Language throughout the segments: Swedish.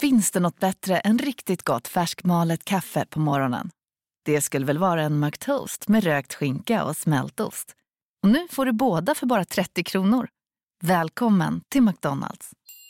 Finns det något bättre än riktigt gott färskmalet kaffe på morgonen? Det skulle väl vara en McToast med rökt skinka och smältost. Och nu får du båda för bara 30 kronor. Välkommen till McDonald's.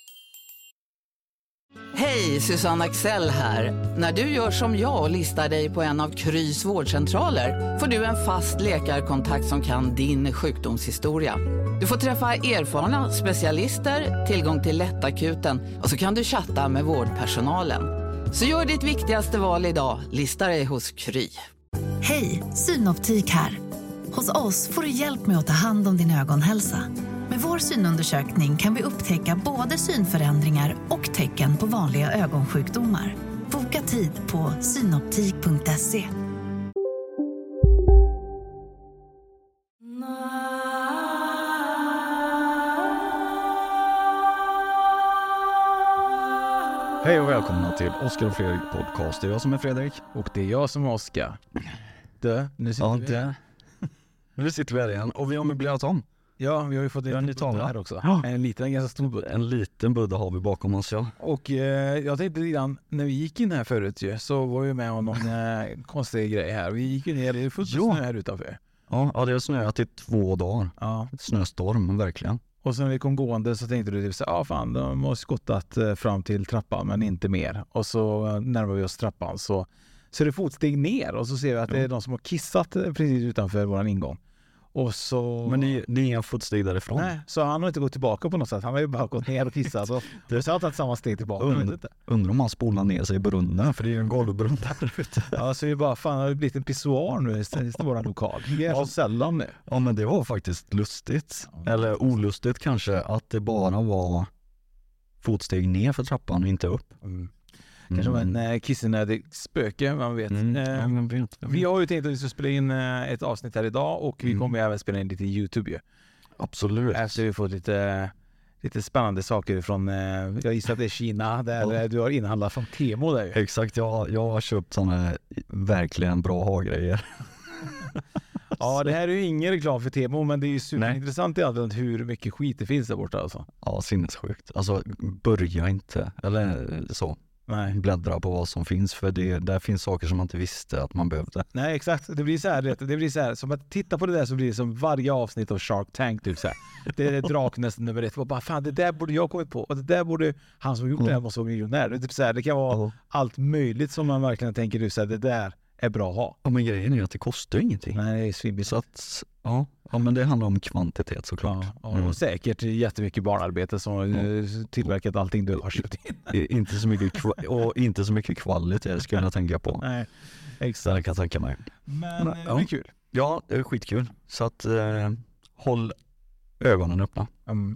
Hej, Susanne Axel här. När du gör som jag och listar dig på en av Krys vårdcentraler får du en fast läkarkontakt som kan din sjukdomshistoria. Du får träffa erfarna specialister, tillgång till lättakuten och så kan du chatta med vårdpersonalen. Så gör ditt viktigaste val idag, lista dig hos Kry. Hej, Synoptik här. Hos oss får du hjälp med att ta hand om din ögonhälsa. Med vår synundersökning kan vi upptäcka både synförändringar och tecken på vanliga ögonsjukdomar. Boka tid på synoptik.se. Hej och välkomna till Oskar och Fredrik podcast. Det är jag som är Fredrik. Och det är jag som är Oskar. Nu sitter vi här igen. Och vi har möblerat om. Ja, vi har ju fått en liten här också. Ja. En liten, ganska stor budda. En liten budda har vi bakom oss, ja. Och jag tänkte redan, när vi gick in här förut ju, så var vi med om någon konstig grej här. Vi gick ju ner, det är fullt snö här utanför. Ja, det har snöat i 2 dagar. Ja. Snöstorm, verkligen. Och sen när vi kom gående så tänkte du typ så fan, de har skottat fram till trappan men inte mer. Och så närmar vi oss trappan så är det fotsteg ner och så ser vi att det är de som har kissat precis utanför våran ingång. Och så... Men det är inga fotsteg därifrån. Nej, så han har inte gått tillbaka på något sätt. Han har ju bara gått ner och kissat. Och så har han tagit samma steg tillbaka. Undrar om han spolar ner sig i brunnen, för det är ju en golvbrunn där ute. Ja, så är det bara, fan, har det blivit en pissoar nu i våran lokal. Det är så sällan nu. Ja, men det var faktiskt lustigt. Eller olustigt kanske, att det bara var fotsteg ner för trappan och inte upp. Kanske var en kissenödig spöke, man vet. Man vet. Vi har ju tänkt att vi ska spela in ett avsnitt här idag och vi kommer även spela in lite YouTube ju. Absolut. Efter vi fått lite spännande saker från, jag gissar att det är Kina, där du har inhandlat från Temo där ju. Exakt, jag har köpt sådana verkligen bra ha-grejer. Ja, det här är ju ingen reklam för Temo, men det är ju superintressant i allt hur mycket skit det finns där borta alltså. Ja, sinnessjukt. Alltså, börja inte, eller så. Nej. Bläddra på vad som finns, för där finns saker som man inte visste att man behövde. Nej, exakt. Det blir så här, som att titta på det där så blir det som varje avsnitt av Shark Tank typ så här. Det är Draknästen nummer 1. Bara fan, det där borde jag kommit på och det där borde han som gjort det här måste vara miljonär. Det är typ så här, det kan vara allt möjligt som man verkligen tänker du så här, det där är bra att ha. Ja, men grejen är ju att det kostar ingenting. Nej, det är svinbilligt. Så att, ja, men det handlar om kvantitet såklart. Ja, och säkert jättemycket barnarbete som tillverkat allting du har köpt in. inte så mycket kvalitet ska jag tänka på. Nej, exakt. Det kan jag tänka mig. Men det är kul. Ja, det är skitkul. Så att håll ögonen öppna.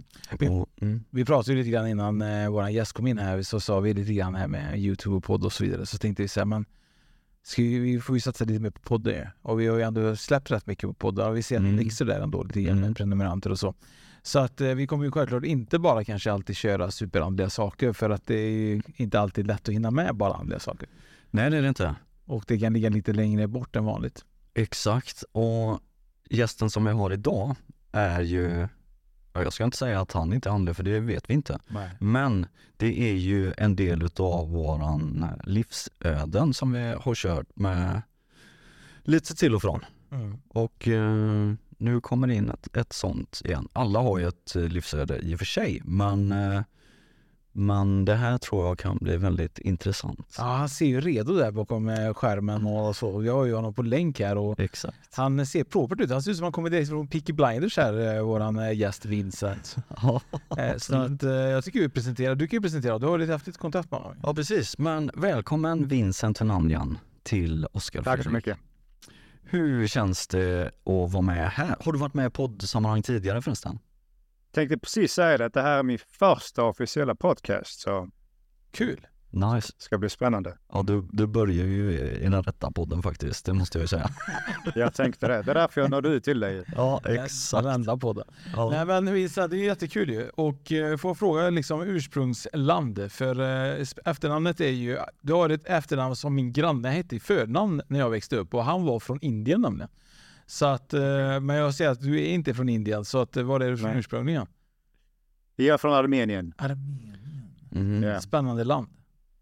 Vi pratade ju lite grann innan våran gäst kom in här, så sa vi lite grann här med YouTube och podd och så vidare. Så tänkte vi så här, men vi får ju satsa lite mer på poddar. Och vi har ju ändå släppt rätt mycket på poddar. Och vi ser att det växer där ändå lite grann med prenumeranter och så. Så att vi kommer ju självklart inte bara kanske alltid köra superandliga saker. För att det är ju inte alltid lätt att hinna med bara andliga saker. Nej, det är det inte. Och det kan ligga lite längre bort än vanligt. Exakt. Och gästen som jag har idag är ju... Jag ska inte säga att han inte är andlig, för det vet vi inte. Nej. Men det är ju en del av våran livsöden som vi har kört med lite till och från. Och nu kommer in ett sånt igen. Alla har ju ett livsöde i och för sig, men det här tror jag kan bli väldigt intressant. Ja, han ser ju redo där bakom skärmen och så. Jag har ju honom på länk här och exakt. Han ser propert ut. Han ser ut som han kommer direkt från Peaky Blinders här, våran gäst Vincent. Så att jag tycker vi presenterar. Du kan ju presentera. Du har lite haft lite kontakt med honom. Ja, precis. Men välkommen Vincent Hernandjan till Oskar. Tack så mycket. Hur känns det att vara med här? Har du varit med i poddsammanhang tidigare förresten? Tänkte precis säga det, att det här är min första officiella podcast, så kul. Nice. Ska bli spännande. Ja, du börjar ju i den rätta podden faktiskt, det måste jag ju säga. Jag tänkte det. Det är därför jag nådde ut till dig. Ja, exakt. Den enda podden. Ja. Nej, men det är jättekul ju. Och får fråga liksom ursprungsland. För efternamnet är ju... Du har ett efternamn som min granne hette i förnamn när jag växte upp. Och han var från Indien nämligen. Så att, men jag säger att du är inte från Indien. Så att, var är du från ursprungligen? Jag är från Armenien. Armenien. Mm. Ja. Spännande land.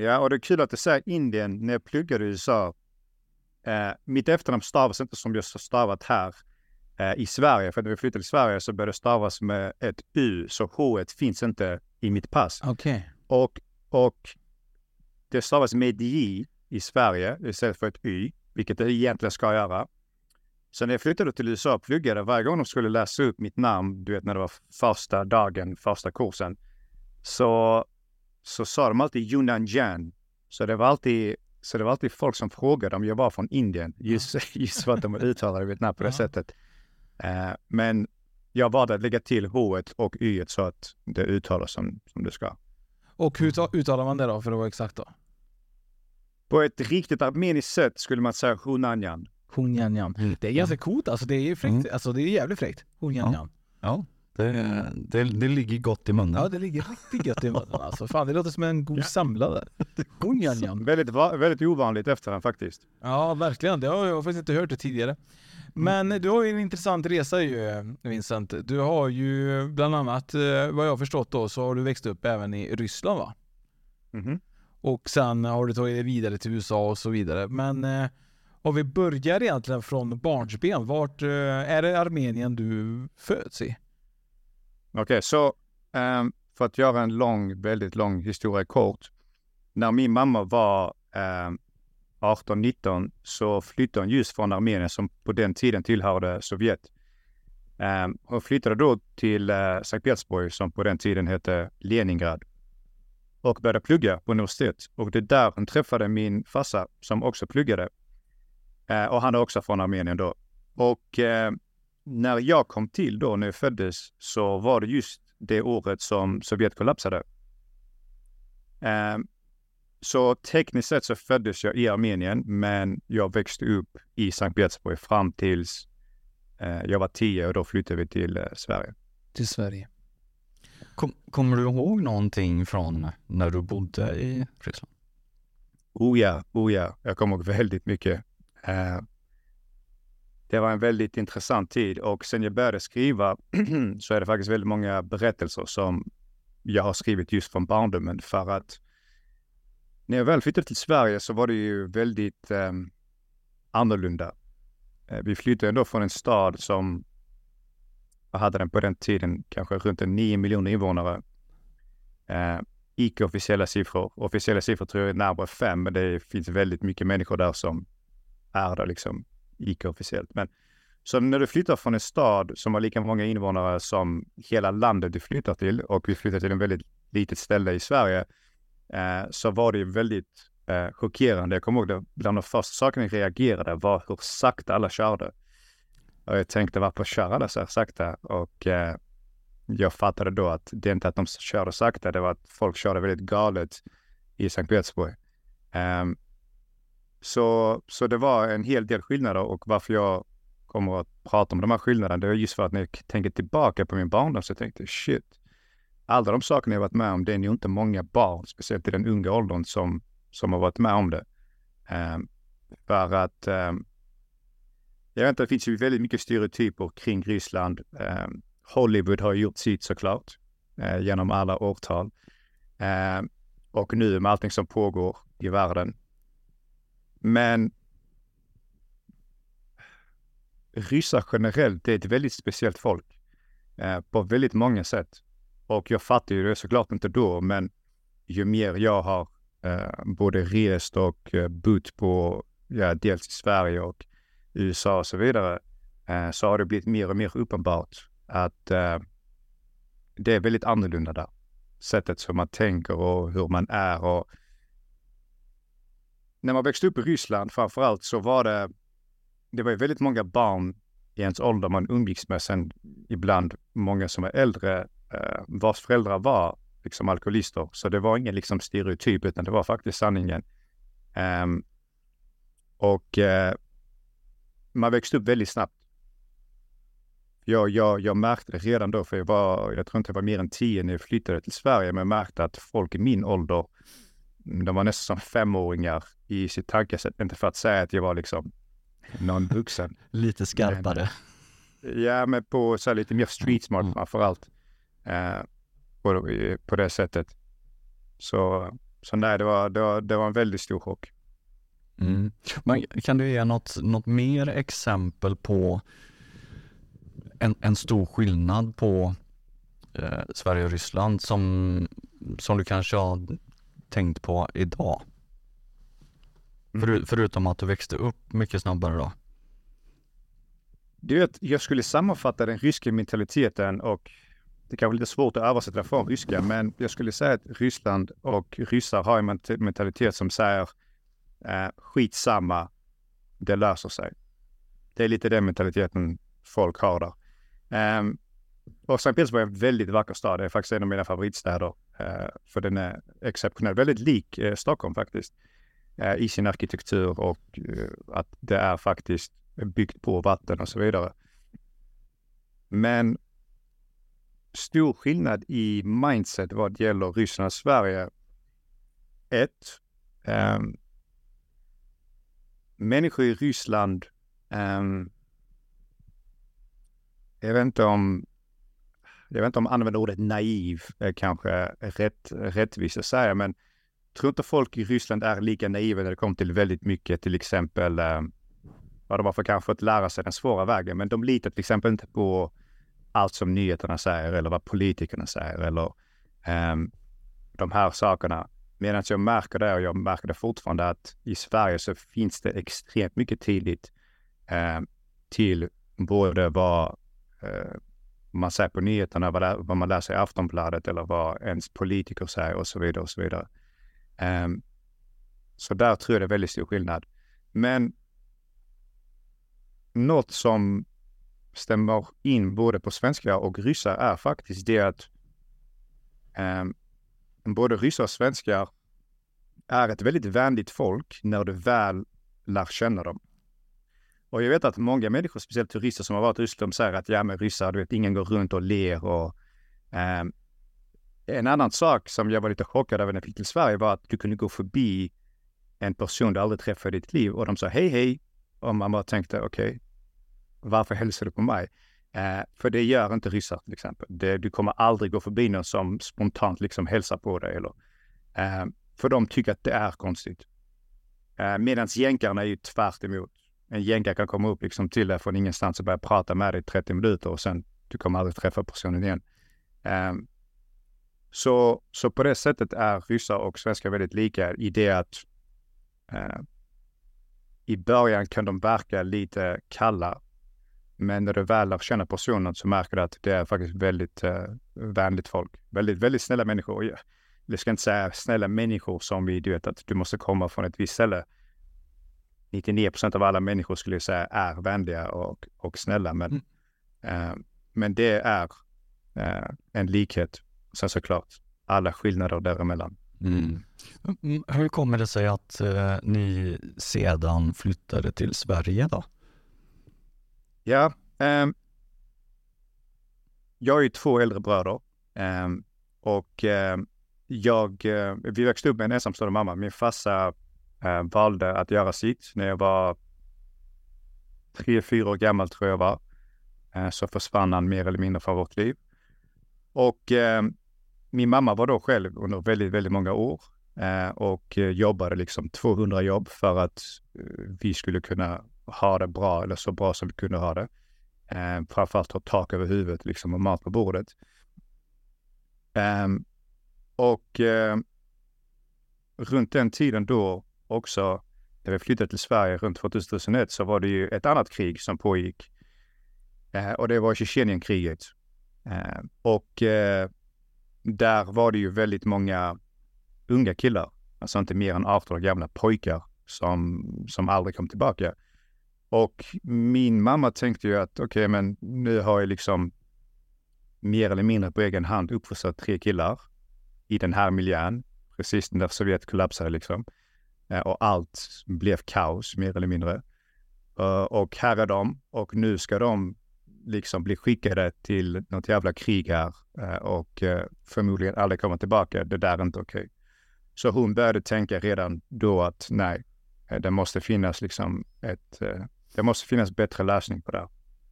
Ja, och det är kul att du säger Indien. När jag pluggade i USA, mitt efternamn stavas inte som jag stavat här i Sverige. För när vi flyttade till Sverige så började det stavas med ett U, så H-et finns inte i mitt pass. Okej. Och det stavas med J i Sverige istället för ett Y, vilket det egentligen ska göra. Så när jag flyttade till USA och pluggade, varje gång de skulle läsa upp mitt namn, du vet när det var första dagen, första kursen, så sa de alltid Yunnan. Så det var alltid folk som frågade om jag var från Indien, just för att de uttalade Vietnam på det sättet. Men jag valde att lägga till H-et och Y-et så att det uttalas som det ska. Och hur uttalar man det då, för att vara exakt då? På ett riktigt armeniskt sätt skulle man säga Hunanyan. Hunyanyan. Det är ganska coolt, alltså det är fräckt. Alltså det är jävligt fräckt. Hunyanyan. Ja, det ligger gott i munnen. Ja, det ligger riktigt gott i munnen alltså. Fan, det låter som en god samlare. Hunyanyan. Väldigt ovanligt efternamn faktiskt. Ja, verkligen. Det har jag faktiskt inte hört det tidigare. Men du har ju en intressant resa ju, Vincent. Du har ju bland annat, vad jag har förstått då, så har du växt upp även i Ryssland, va? Mhm. Och sen har du tagit dig vidare till USA och så vidare. Men om vi börjar egentligen från barnsben, vart är det Armenien du föds i? Okej, så för att göra en väldigt lång historia kort. När min mamma var 18-19 så flyttade hon just från Armenien som på den tiden tillhörde Sovjet. Hon flyttade då till Sankt Petersburg som på den tiden hette Leningrad och började plugga på universitet. Och det är där hon träffade min farsa som också pluggade. Och han är också från Armenien då. Och när jag kom till då, när jag föddes, så var det just det året som Sovjet kollapsade. Så tekniskt sett så föddes jag i Armenien, men jag växte upp i Sankt Petersburg fram tills jag var 10 och då flyttade vi till Sverige. Till Sverige. Kommer du ihåg någonting från när du bodde i Ryssland? Oh ja. Jag kommer ihåg väldigt mycket. Det var en väldigt intressant tid och sen jag började skriva så är det faktiskt väldigt många berättelser som jag har skrivit just från barndomen, för att när jag väl flyttade till Sverige så var det ju väldigt annorlunda. Vi flyttade ändå från en stad som hade den på den tiden kanske runt 9 miljoner invånare. Icke-officiella siffror. Officiella siffror tror jag är närmare 5, men det finns väldigt mycket människor där som är där liksom icke-officiellt. Men så när du flyttar från en stad som har lika många invånare som hela landet du flyttar till, och vi flyttar till en väldigt litet ställe i Sverige, så var det väldigt chockerande. Jag kommer ihåg det, bland de första sakerna jag reagerade var hur sakta alla körde. Och jag tänkte, varför kör alla så här sakta? Och jag fattade då att det inte att de körde sakta, det var att folk körde väldigt galet i Sankt Petersburg. Så det var en hel del skillnader, och varför jag kommer att prata om de här skillnaderna, det är just för att när jag tänker tillbaka på min barndom så tänkte jag, shit, alla de sakerna jag varit med om, det är ju inte många barn, speciellt i den unga åldern, som har varit med om det. För att jag vet inte, det finns ju väldigt mycket stereotyper kring Ryssland. Hollywood har gjort sitt såklart genom alla årtal. Och nu med allting som pågår i världen. Men ryssar generellt, det är ett väldigt speciellt folk på väldigt många sätt. Och jag fattar ju det såklart inte då, men ju mer jag har både rest och bott på, dels i Sverige och USA och så vidare, så har det blivit mer och mer uppenbart att det är väldigt annorlunda där. Sättet som man tänker och hur man är. Och när man växte upp i Ryssland framförallt så var det var ju väldigt många barn i ens ålder man umgicks med, sen ibland många som är äldre vars föräldrar var liksom alkoholister. Så det var ingen liksom stereotyp, utan det var faktiskt sanningen. Man växte upp väldigt snabbt. Jag märkte det redan då, för jag tror inte jag var mer än 10 när jag flyttade till Sverige, men jag märkte att folk i min ålder, de var nästan som 5-åringar i sitt tankesätt, inte för att säga att jag var liksom någon vuxen. Lite skarpare. Men på så här lite mer street smart framförallt. På det sättet. Så Så nej, det var en väldigt stor chock. Mm. Men kan du ge något mer exempel på en stor skillnad på Sverige och Ryssland som du kanske har tänkt på idag? Förutom att du växte upp mycket snabbare då? Du vet, jag skulle sammanfatta den ryska mentaliteten, och det kan vara lite svårt att översätta från ryska, men jag skulle säga att Ryssland och ryssar har en mentalitet som säger skitsamma, det löser sig. Det är lite den mentaliteten folk har där. Och Sankt Petersburg är en väldigt vacker stad. Det är faktiskt en av mina favoritstäder, för den är exceptionell. Väldigt lik Stockholm faktiskt, i sin arkitektur, och att det är faktiskt byggt på vatten och så vidare. Men stor skillnad i mindset vad gäller Ryssland och Sverige. Människor i Ryssland, jag vet inte om använder ordet naiv kanske är rättvist att säga, men jag tror inte folk i Ryssland är lika naiva när det kommer till väldigt mycket, till exempel vad de har för kanske fått lära sig den svåra vägen, men de litar till exempel inte på allt som nyheterna säger eller vad politikerna säger eller de här sakerna. Medan jag märker det, och jag märker det fortfarande, att i Sverige så finns det extremt mycket tidigt till både vad man säger på nyheterna, vad man läser i Aftonbladet eller vad ens politiker säger och så vidare och så vidare. Så där tror jag det är väldigt stor skillnad. Men något som stämmer in både på svenskar och ryssar är faktiskt det att både ryssar och svenskar är ett väldigt vänligt folk när du väl lär känna dem. Och jag vet att många människor, speciellt turister som har varit i Ryssland, säger att ja, men ryssar, du vet, ingen går runt och ler. Och en annan sak som jag var lite chockad över när jag fick till Sverige var att du kunde gå förbi en person du aldrig träffade i ditt liv och de sa hej. Och man bara tänkte okej, varför hälsar du på mig? För det gör inte ryssar till exempel. Du kommer aldrig gå förbi någon som spontant liksom hälsar på dig. Eller, för de tycker att det är konstigt. Medan jänkarna är ju tvärt emot. En jänkare kan komma upp liksom till dig från ingenstans och börja prata med dig i 30 minuter och sen du kommer aldrig träffa personen igen. Så på det sättet är ryssar och svenskar väldigt lika i det att i början kan de verka lite kalla, men när du väl lär känna personen så märker du att det är faktiskt väldigt vänligt folk. Väldigt, väldigt snälla människor. Jag ska inte säga snälla människor som vi vet att du måste komma från ett visst ställe. 99% av alla människor skulle jag säga är vänliga och snälla, men det är en likhet. Sen såklart alla skillnader däremellan. Hur kommer det sig att ni sedan flyttade till Sverige då? Ja, jag är ju 2 äldre bröder och vi växte upp med en ensamstående mamma. Min farsa valde att göra sitt när jag var 3-4 år gammal tror jag var. Så försvann han mer eller mindre från vårt liv. Och min mamma var då själv under väldigt, väldigt många år och jobbade liksom 200 jobb för att vi skulle kunna ha det bra, eller så bra som vi kunde ha det. Framförallt ha tak över huvudet liksom, och mat på bordet. Runt den tiden då också, när vi flyttade till Sverige runt 2001, så var det ju ett annat krig som pågick. Och det var Tjetjenienkriget. Där var det ju väldigt många unga killar, alltså inte mer än 18 år gamla pojkar som aldrig kom tillbaka. Och min mamma tänkte ju att okej, men nu har jag liksom mer eller mindre på egen hand uppfostrat 3 killar i den här miljön, precis när Sovjet kollapsade liksom. Och allt blev kaos mer eller mindre. Och här är de, och nu ska de liksom bli skickade till något jävla krig här och förmodligen aldrig komma tillbaka. Det där är inte okej. Så hon började tänka redan då att nej, det måste finnas liksom det måste finnas bättre lösning på det.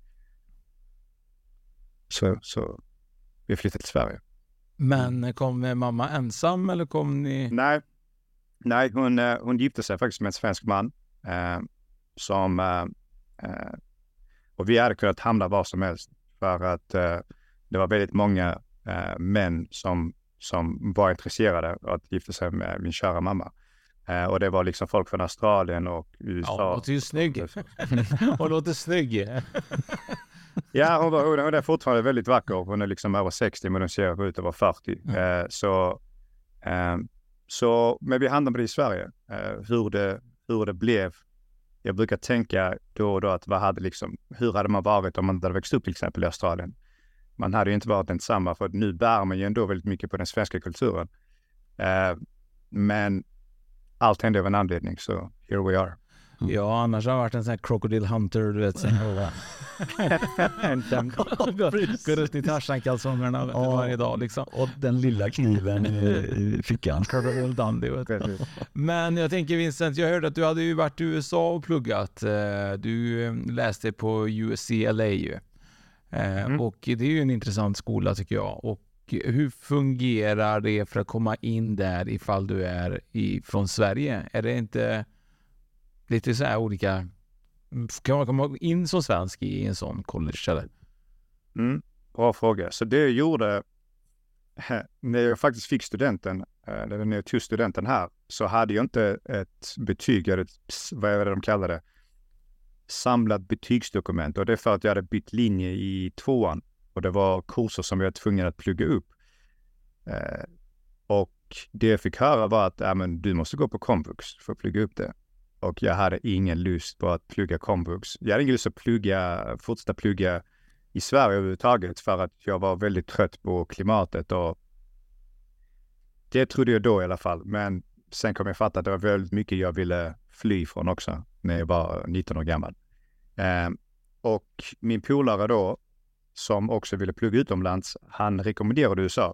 Så vi flyttade till Sverige. Men kom mamma ensam eller kom ni? Nej, Nej, hon gifte sig faktiskt med en svensk man. Och vi hade kunnat hamna var som helst. För att det var väldigt många män som var intresserade av att gifta sig med min kära mamma. Och det var liksom folk från Australien och USA. Ja, hon låter ju snygg. Hon låter snygg. Ja, hon är fortfarande väldigt vacker. Hon är liksom över 60 men hon ser ut att vara 40. Men vi handlade med det i Sverige. Hur det blev. Jag brukar tänka då och då att hur hade man varit om man hade växt upp till exempel i Australien. Man hade ju inte varit densamma, för nu bär man ju ändå väldigt mycket på den svenska kulturen. Men allt hände av en anledning, så here we are. Ja, annars har jag varit en sån här crocodile hunter, du vet. Går runt i Tarzan-kalsongerna varje dag liksom. Och den lilla kniven i fickan. Crocodile Dundee, vet du. Men jag tänker, Vincent, jag hörde att du hade ju varit i USA och pluggat. Du läste på UCLA ju. Och det är ju en intressant skola tycker jag. Och hur fungerar det för att komma in där ifall du är från Sverige? Är det inte lite så här olika... Kan man komma in som svensk i en sån college eller? Bra fråga. Så det jag gjorde när jag faktiskt fick studenten, eller när jag tog studenten här, så hade jag inte ett betyg, eller vad är det de kallar det? Samlat betygsdokument. Och det är för att jag hade bytt linje i 2:an. Och det var kurser som jag var tvungen att plugga upp. Och det jag fick höra var att du måste gå på komvux för att plugga upp det. Och jag hade ingen lust på att plugga komvux. Jag hade ingen lust att fortsätta plugga i Sverige överhuvudtaget, för att jag var väldigt trött på klimatet. Och det trodde jag då i alla fall. Men sen kom jag fatta att det var väldigt mycket jag ville fly från också när jag var 19 år gammal. Och min polare då, som också ville plugga utomlands, han rekommenderade USA.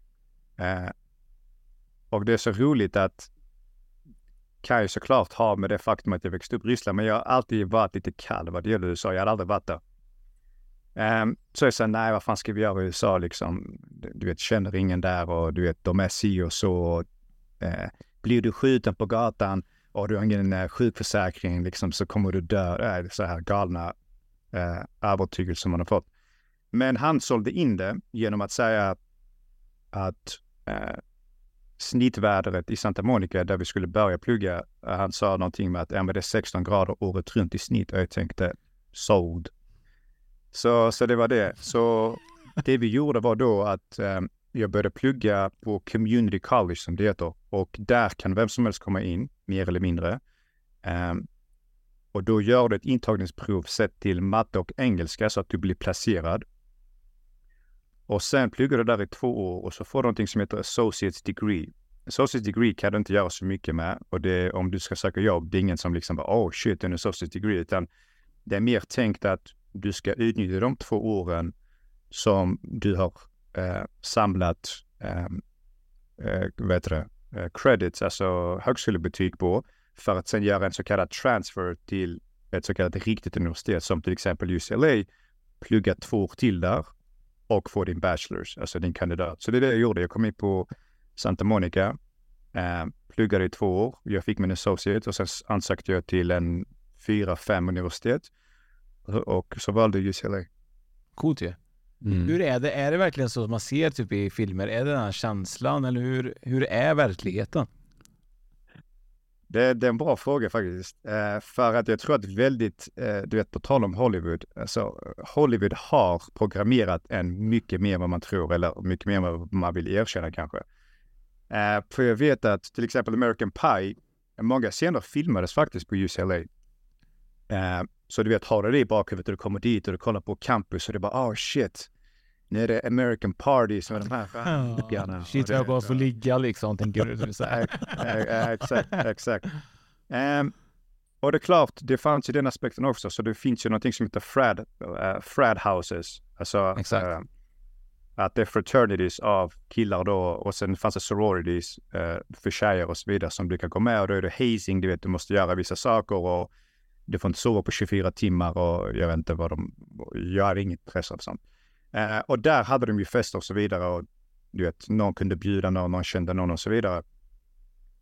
Och det är så roligt att kan ju såklart ha med det faktum att jag växte upp i Ryssland, men jag har alltid varit lite kall vad det gäller USA. Jag hade aldrig varit där. Så jag sa, nej, vad fan ska vi göra i USA liksom? Du vet, känner ingen där och du vet, de är si och så. Blir du skjuten på gatan och du har ingen sjukförsäkring liksom, så kommer du dö. Det är så här galna övertygelser man har fått. Men han sålde in det genom att säga att snittvädret i Santa Monica där vi skulle börja plugga, han sa någonting med att det är 16 grader året runt i snitt, och jag tänkte sold. Så det var det. Så det vi gjorde var då att jag började plugga på community college som det heter, och där kan vem som helst komma in, mer eller mindre. Och då gör du ett intagningsprov sett till matte och engelska så att du blir placerad. Och sen pluggar du där i 2 år och så får du någonting som heter associate's degree. Associate's degree kan du inte göra så mycket med, och det, om du ska söka jobb, det är ingen som liksom bara, oh shit, en associate's degree, utan det är mer tänkt att du ska utnyttja de 2 åren som du har samlat credits, alltså högskolebetyg på, för att sen göra en så kallad transfer till ett så kallat riktigt universitet, som till exempel UCLA, plugga 2 år till där och få din bachelors, alltså din kandidat. Så det är det jag gjorde. Jag kom in på Santa Monica, pluggade i 2 år. Jag fick min associate och sen ansökte jag till en 4-5 universitet. Och så valde jag UCLA. Coolt ju. Hur är det? Är det verkligen så som man ser typ i filmer? Är det den här känslan, eller hur är verkligheten? Det är en bra fråga faktiskt. För att jag tror att väldigt, du vet, på tal om Hollywood, alltså Hollywood har programmerat en mycket mer vad man tror, eller mycket mer vad man vill erkänna kanske. För jag vet att till exempel American Pie, många scener filmades faktiskt på UCLA. Så du vet, har du det i bakhuvudet och du kommer dit och du kollar på campus och det bara, oh shit, nu är det American Party som är de här shit, jag bara får ligga liksom, tänker du så här. Exakt. Och det är klart, det fanns ju den aspekten också, så det finns ju någonting som heter frat houses, alltså att det är fraternities av killar då, och sen fanns det sororities för tjejer och så vidare som du kan gå med, och då är det hazing, du vet, du måste göra vissa saker och du får inte sova på 24 timmar och jag vet inte vad jag har inget press av sånt. Och där hade de ju fester och så vidare, och du vet, någon kunde bjuda någon kände någon och så vidare.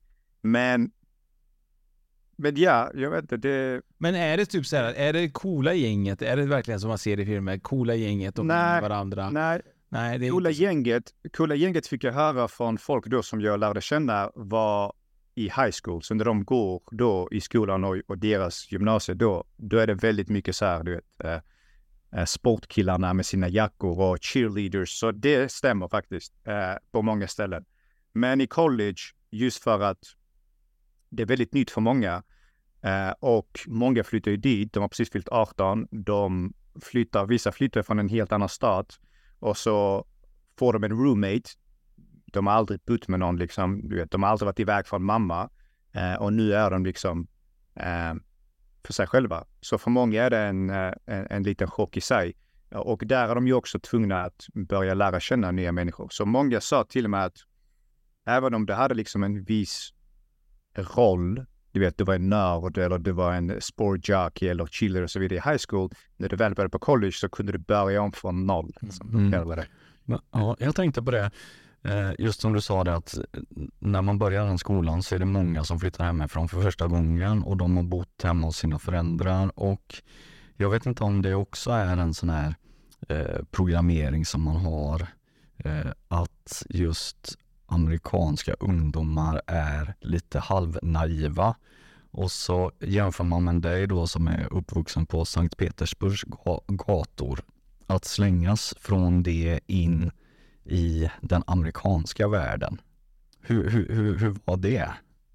Men ja, jag vet inte. Det... Men är det typ så här, är det coola gänget? Är det verkligen som man ser i filmer? Coola gänget och varandra? Nej, det är coola gänget fick jag höra från folk då som jag lärde känna var i high school. Så när de går då i skolan och deras gymnasium då är det väldigt mycket så här, du vet, sportkillarna med sina jackor och cheerleaders. Så det stämmer faktiskt på många ställen. Men i college, just för att det är väldigt nytt för många och många flyttar ju dit. De har precis fyllt 18. Vissa flyttar från en helt annan stat och så får de en roommate. De har aldrig bott med någon liksom. Du vet, de har aldrig varit iväg från mamma och nu är de liksom för sig själva. Så för många är det en liten chock i sig. Och där är de ju också tvungna att börja lära känna nya människor. Så många sa till och med att även om det hade liksom en viss roll, du vet, du var en nörd eller du var en sportjockey eller chiller och så vidare i high school, när du väl började på college så kunde du börja om från noll. Ja, jag tänkte på det. Just som du sa det, att när man börjar den skolan så är det många som flyttar hemifrån för första gången och de har bott hemma hos sina föräldrar, och jag vet inte om det också är en sån här programmering som man har, att just amerikanska ungdomar är lite halvnaiva, och så jämför man med dig då som är uppvuxen på Sankt Petersburgs gator, att slängas från det in i den amerikanska världen. Hur var det?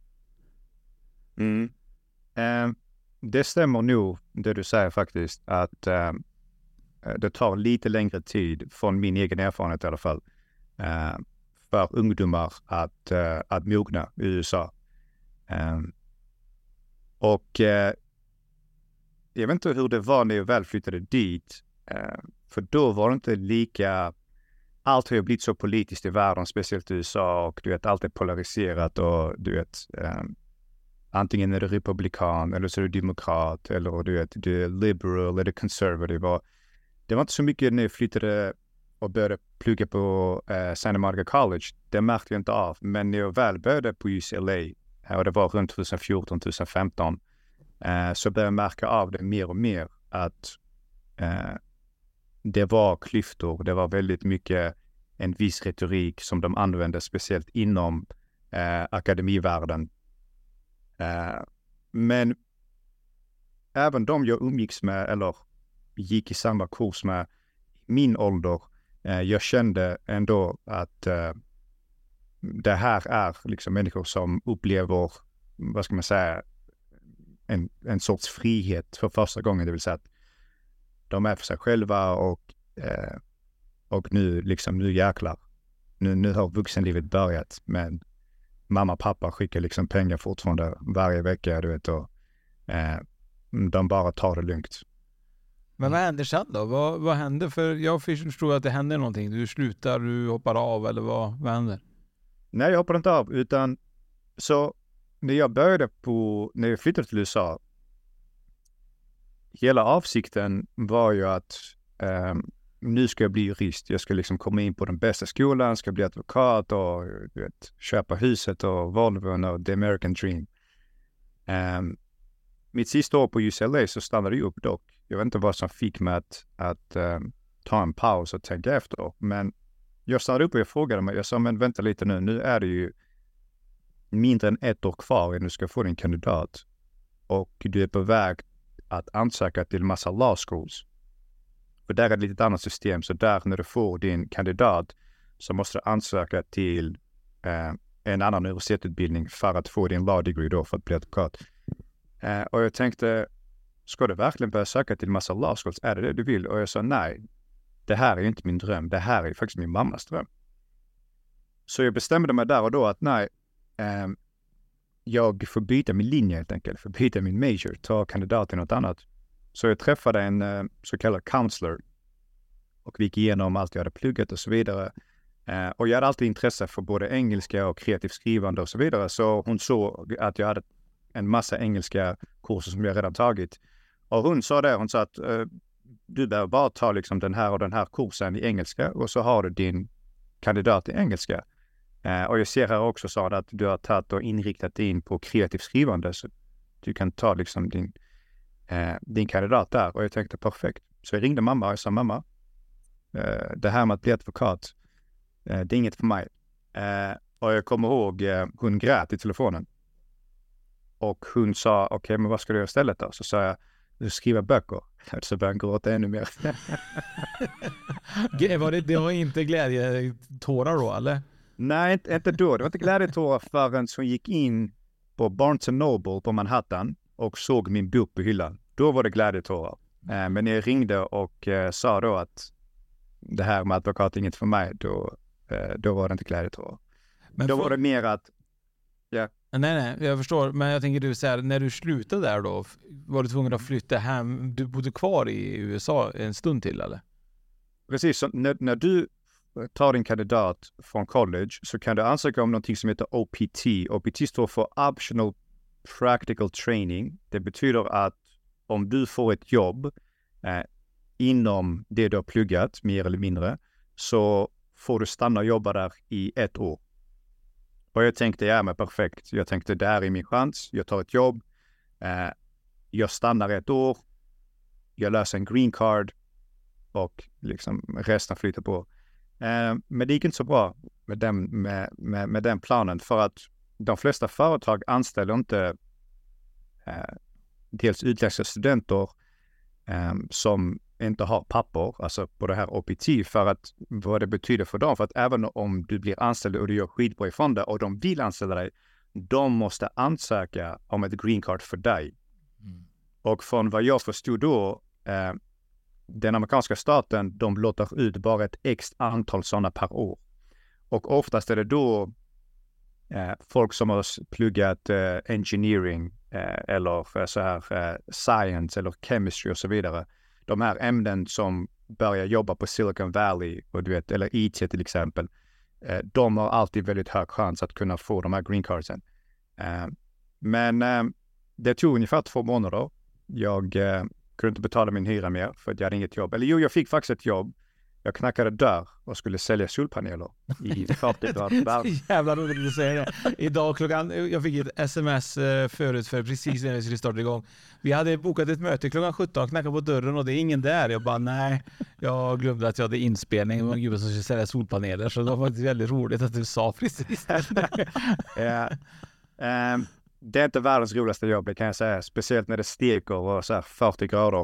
Det stämmer nog det du säger faktiskt, att det tar lite längre tid från min egen erfarenhet i alla fall för ungdomar att mogna i USA. Och jag vet inte hur det var när jag väl flyttade dit, för då var det inte lika. Allt har ju blivit så politiskt i världen, speciellt i USA, och du vet, allt är polariserat och du vet, antingen är du republikan eller så är du demokrat eller du vet, du är liberal eller conservative. Det var inte så mycket när jag flyttade och började plugga på Santa Monica College. Det märkte jag inte av. Men när jag väl började på UCLA, och det var runt 2014-2015, så började jag märka av det mer och mer att det var klyftor. Det var väldigt mycket en viss retorik som de använde, speciellt inom akademivärlden. Men även de jag umgicks med eller gick i samma kurs med min ålder, jag kände ändå att det här är liksom människor som upplever, vad ska man säga, en sorts frihet för första gången. Det vill säga att de är för sig själva och nu jäklar. Nu har vuxenlivet börjat, men mamma och pappa skickar liksom pengar fortfarande varje vecka, du vet, och de bara tar det lugnt. Men vad händer sen då? Vad händer? För jag förstår att det händer någonting. Du slutar, du hoppar av, eller vad händer? Nej, jag hoppar inte av, utan så när jag flyttade till USA, hela avsikten var ju att nu ska jag bli jurist. Jag ska liksom komma in på den bästa skolan, ska bli advokat och du vet, köpa huset och Volvon och the American dream. Mitt sista år på UCLA så stannade jag upp dock. Jag vet inte vad som fick mig att ta en paus och tänka efter. Men jag stannade upp och jag frågade mig. Jag sa, men vänta lite nu är det ju mindre än 1 år kvar innan du ska få din kandidat. Och du är på väg att ansöka till massa law schools. För där är det lite annat system. Så där när du får din kandidat så måste du ansöka till en annan universitetsutbildning för att få din law degree då, för att bli advokat. Och jag tänkte, ska du verkligen börja söka till massa law schools? Är det du vill? Och jag sa nej, det här är inte min dröm. Det här är faktiskt min mammas dröm. Så jag bestämde mig där och då att nej, jag får byta min linje helt enkelt. Får byta min major, ta kandidat till något annat. Så jag träffade en så kallad counselor. Och vi gick igenom allt jag hade pluggat och så vidare. Och jag hade alltid intresse för både engelska och kreativt skrivande och så vidare. Så hon såg att jag hade en massa engelska kurser som jag redan tagit. Och hon sa att du behöver bara ta liksom den här och den här kursen i engelska och så har du din kandidat i engelska. Och jag ser här också, sa att du har tagit och inriktat dig in på kreativt skrivande, så du kan ta liksom din kandidat där. Och jag tänkte perfekt. Så jag ringde mamma och jag sa, mamma, det här med att bli advokat, det är inget för mig. Och jag kommer ihåg, hon grät i telefonen. Och hon sa, okej, men vad ska du göra istället då? Så sa jag, du skriver böcker. Så började han gråta ännu mer. Det var inte glädjetårar då, eller? Nej, inte då. Det var inte glädjetårar förrän hon gick in på Barnes & Noble på Manhattan och såg min bok på hyllan. Då var det glädjetårar. Men när jag ringde och sa då att det här med advokat är inget för mig, då var det inte glädjetårar. Men då var det mer att... Yeah. Nej, jag förstår. Men jag tänker, du så här, när du slutade där då, var du tvungen att flytta hem? Du bodde kvar i USA en stund till, eller? Precis, så när du tar din kandidat från college så kan du ansöka om någonting som heter OPT. OPT står för Optional Practical Training. Det betyder att om du får ett jobb inom det du har pluggat, mer eller mindre, så får du stanna och jobba där i 1 år. Och jag tänkte, ja men perfekt. Jag tänkte, det här är min chans. Jag tar ett jobb. Jag stannar 1 år. Jag löser en green card. Och liksom resten flyter på. Men det gick inte så bra med den planen. För att de flesta företag anställer inte dels utländska studenter som inte har papper, alltså på det här OPT, för att vad det betyder för dem. För att även om du blir anställd och du gör skitbra ifrån det och de vill anställa dig, de måste ansöka om ett green card för dig. Och från vad jag förstod då, den amerikanska staten, de låter ut bara ett x antal sådana per år. Och oftast är det då folk som har pluggat engineering eller så här science eller chemistry och så vidare. De här ämnen som börjar jobba på Silicon Valley och du vet, eller IT till exempel, de har alltid väldigt hög chans att kunna få de här green cardsen. Men det tog ungefär 2 månader. Jag kunde inte betala min hyra mer för att jag hade inget jobb. Eller jo, jag fick faktiskt ett jobb. Jag knackade dörr och skulle sälja solpaneler i 40 grader varmt. Jävla roligt att du säger det. Idag jag fick ett sms förut för precis när vi skulle starta igång. Vi hade bokat ett möte klockan 17, knackade på dörren och det är ingen där. Jag bara, nej, jag glömde att jag hade inspelning. Det var en gubbe som skulle sälja solpaneler, så det var faktiskt väldigt roligt att du sa precis det. Det är inte världens roligaste jobb, det kan jag säga. Speciellt när det steker och så här 40 grader.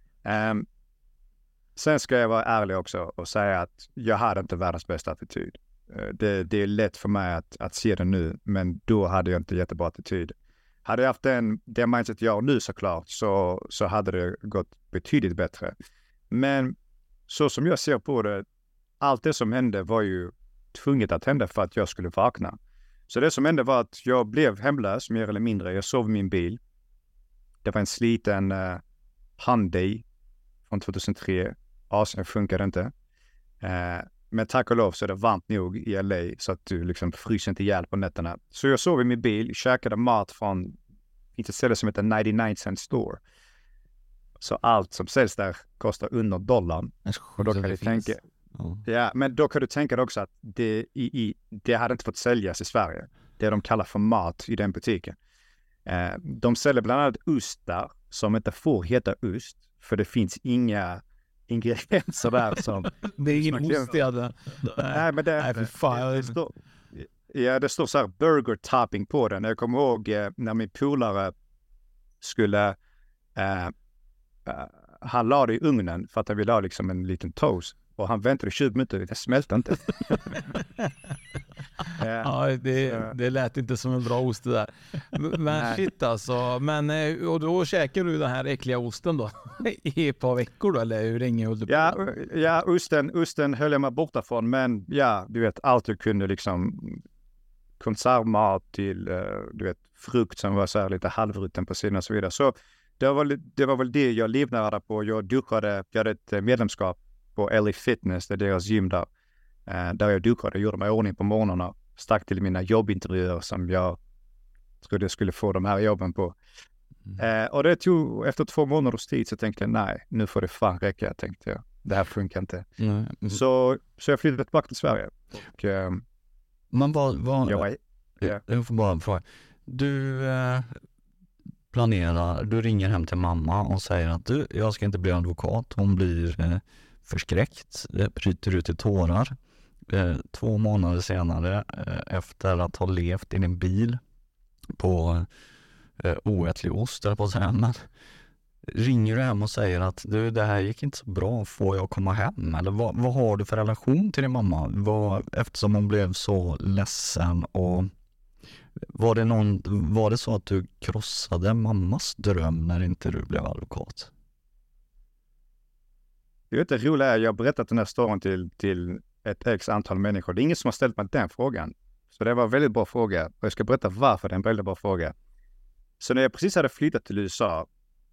Sen ska jag vara ärlig också och säga att jag hade inte världens bästa attityd. Det är lätt för mig att se det nu, men då hade jag inte jättebra attityd. Hade jag haft det mindset jag har nu såklart, så hade det gått betydligt bättre. Men så som jag ser på det, allt det som hände var ju tvunget att hända för att jag skulle vakna. Så det som hände var att jag blev hemlös mer eller mindre. Jag sov i min bil. Det var en sliten Hyundai från 2003. Asien funkade inte. Men tack och lov så är det varmt nog i LA så att du liksom fryser inte ihjäl på nätterna. Så jag sov i min bil, käkade mat från ett ställe som heter 99 Cent Store. Så allt som säljs där kostar under $1. Och då kan du tänka... Ja, men då kan du tänka dig också att det hade inte fått säljas i Sverige. Det de kallar för mat i den butiken. De säljer bland annat ost där som inte får heta ost. För det finns inga ingredienser där som... Det är ingen ost i det. Nej, men det står så här burger topping på den. Jag kommer ihåg när min polare skulle... han la det i ugnen för att han ville ha liksom en liten toast. Och han väntade 20 minuter, det smälte inte. Ja, det lät inte som en bra ost det där. Men shit alltså. Men, och då käkar du den här äckliga osten då? I ett par veckor då, eller hur länge höll du på? Ja, osten höll jag mig borta från. Men ja, du vet, allt du kunde liksom konservmat till, du vet, frukt som var så här lite halvrutten på sidan och så vidare. Så det var väl det jag livnärde på. Jag duschade, jag hade ett medlemskap på LA Fitness, det är deras gym där. Där jag duschade, gjorde mig i ordning på morgnarna. Stack till mina jobbintervjuer som jag trodde jag skulle få de här jobben på. Och det tog, efter 2 månaders tid så tänkte jag, nej, nu får det fan räcka, tänkte jag. Det här funkar inte. Så jag flyttade tillbaka till Sverige. Och Men jag får bara fråga. Du du ringer hem till mamma och säger att jag ska inte bli advokat. Hon blir förskräckt, bryter ut i tårar. 2 månader senare, efter att ha levt i din bil på oätlig ost, eller på att säga, men ringer du hem och säger att det här gick inte så bra, får jag komma hem? Eller vad har du för relation till din mamma? Eftersom hon blev så ledsen, och var det så att du krossade mammas dröm när inte du blev advokat? Det är inte roligt, jag har berättat den här storyn till ett x antal människor. Det är ingen som har ställt mig den frågan. Så det var en väldigt bra fråga. Och jag ska berätta varför det är en väldigt bra fråga. Så när jag precis hade flyttat till USA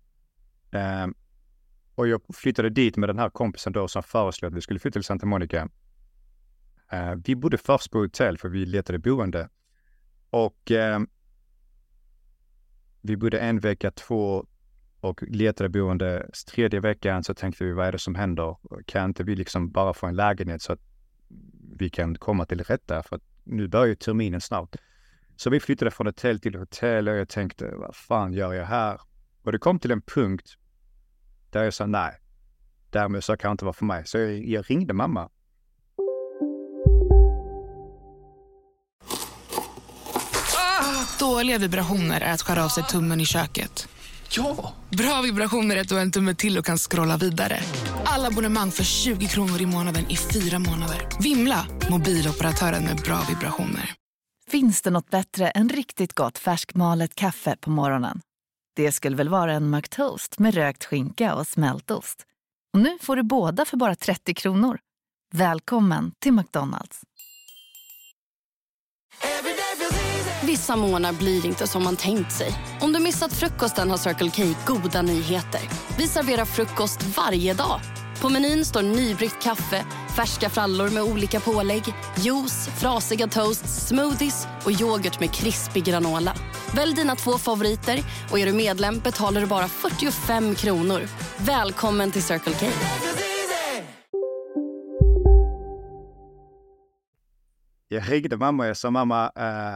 och jag flyttade dit med den här kompisen då som föreslog att vi skulle flytta till Santa Monica. Vi bodde först på hotell för vi letade boende. Och vi bodde 1 vecka, 2 och letade boende. 3:e veckan så tänkte vi, vad är det som händer? Kan inte vi liksom bara få en lägenhet så att vi kan komma till rätta? För att nu börjar ju terminen snart. Så vi flyttade från hotell till hotell och jag tänkte, vad fan gör jag här? Och det kom till en punkt där jag sa nej. Därmed så kan det inte vara för mig. Så jag ringde mamma. Dåliga vibrationer är att skära av sig tummen i köket. Ja! Bra vibrationer är att du har en tumme till och kan scrolla vidare. Alla abonnemang för 20 kronor i månaden i 4 månader. Vimla! Mobiloperatören med bra vibrationer. Finns det något bättre än riktigt gott färskmalet kaffe på morgonen? Det skulle väl vara en McToast med rökt skinka och smältost. Och nu får du båda för bara 30 kronor. Välkommen till McDonald's. Vissa månader blir inte som man tänkt sig. Om du missat frukosten har Circle K goda nyheter. Vi serverar frukost varje dag. På menyn står nybryggt kaffe, färska frallor med olika pålägg, juice, frasiga toasts, smoothies och yoghurt med krispig granola. Välj dina 2 favoriter och är du medlem betalar du bara 45 kronor. Välkommen till Circle K. Jag ringde mamma och jag sa, mamma,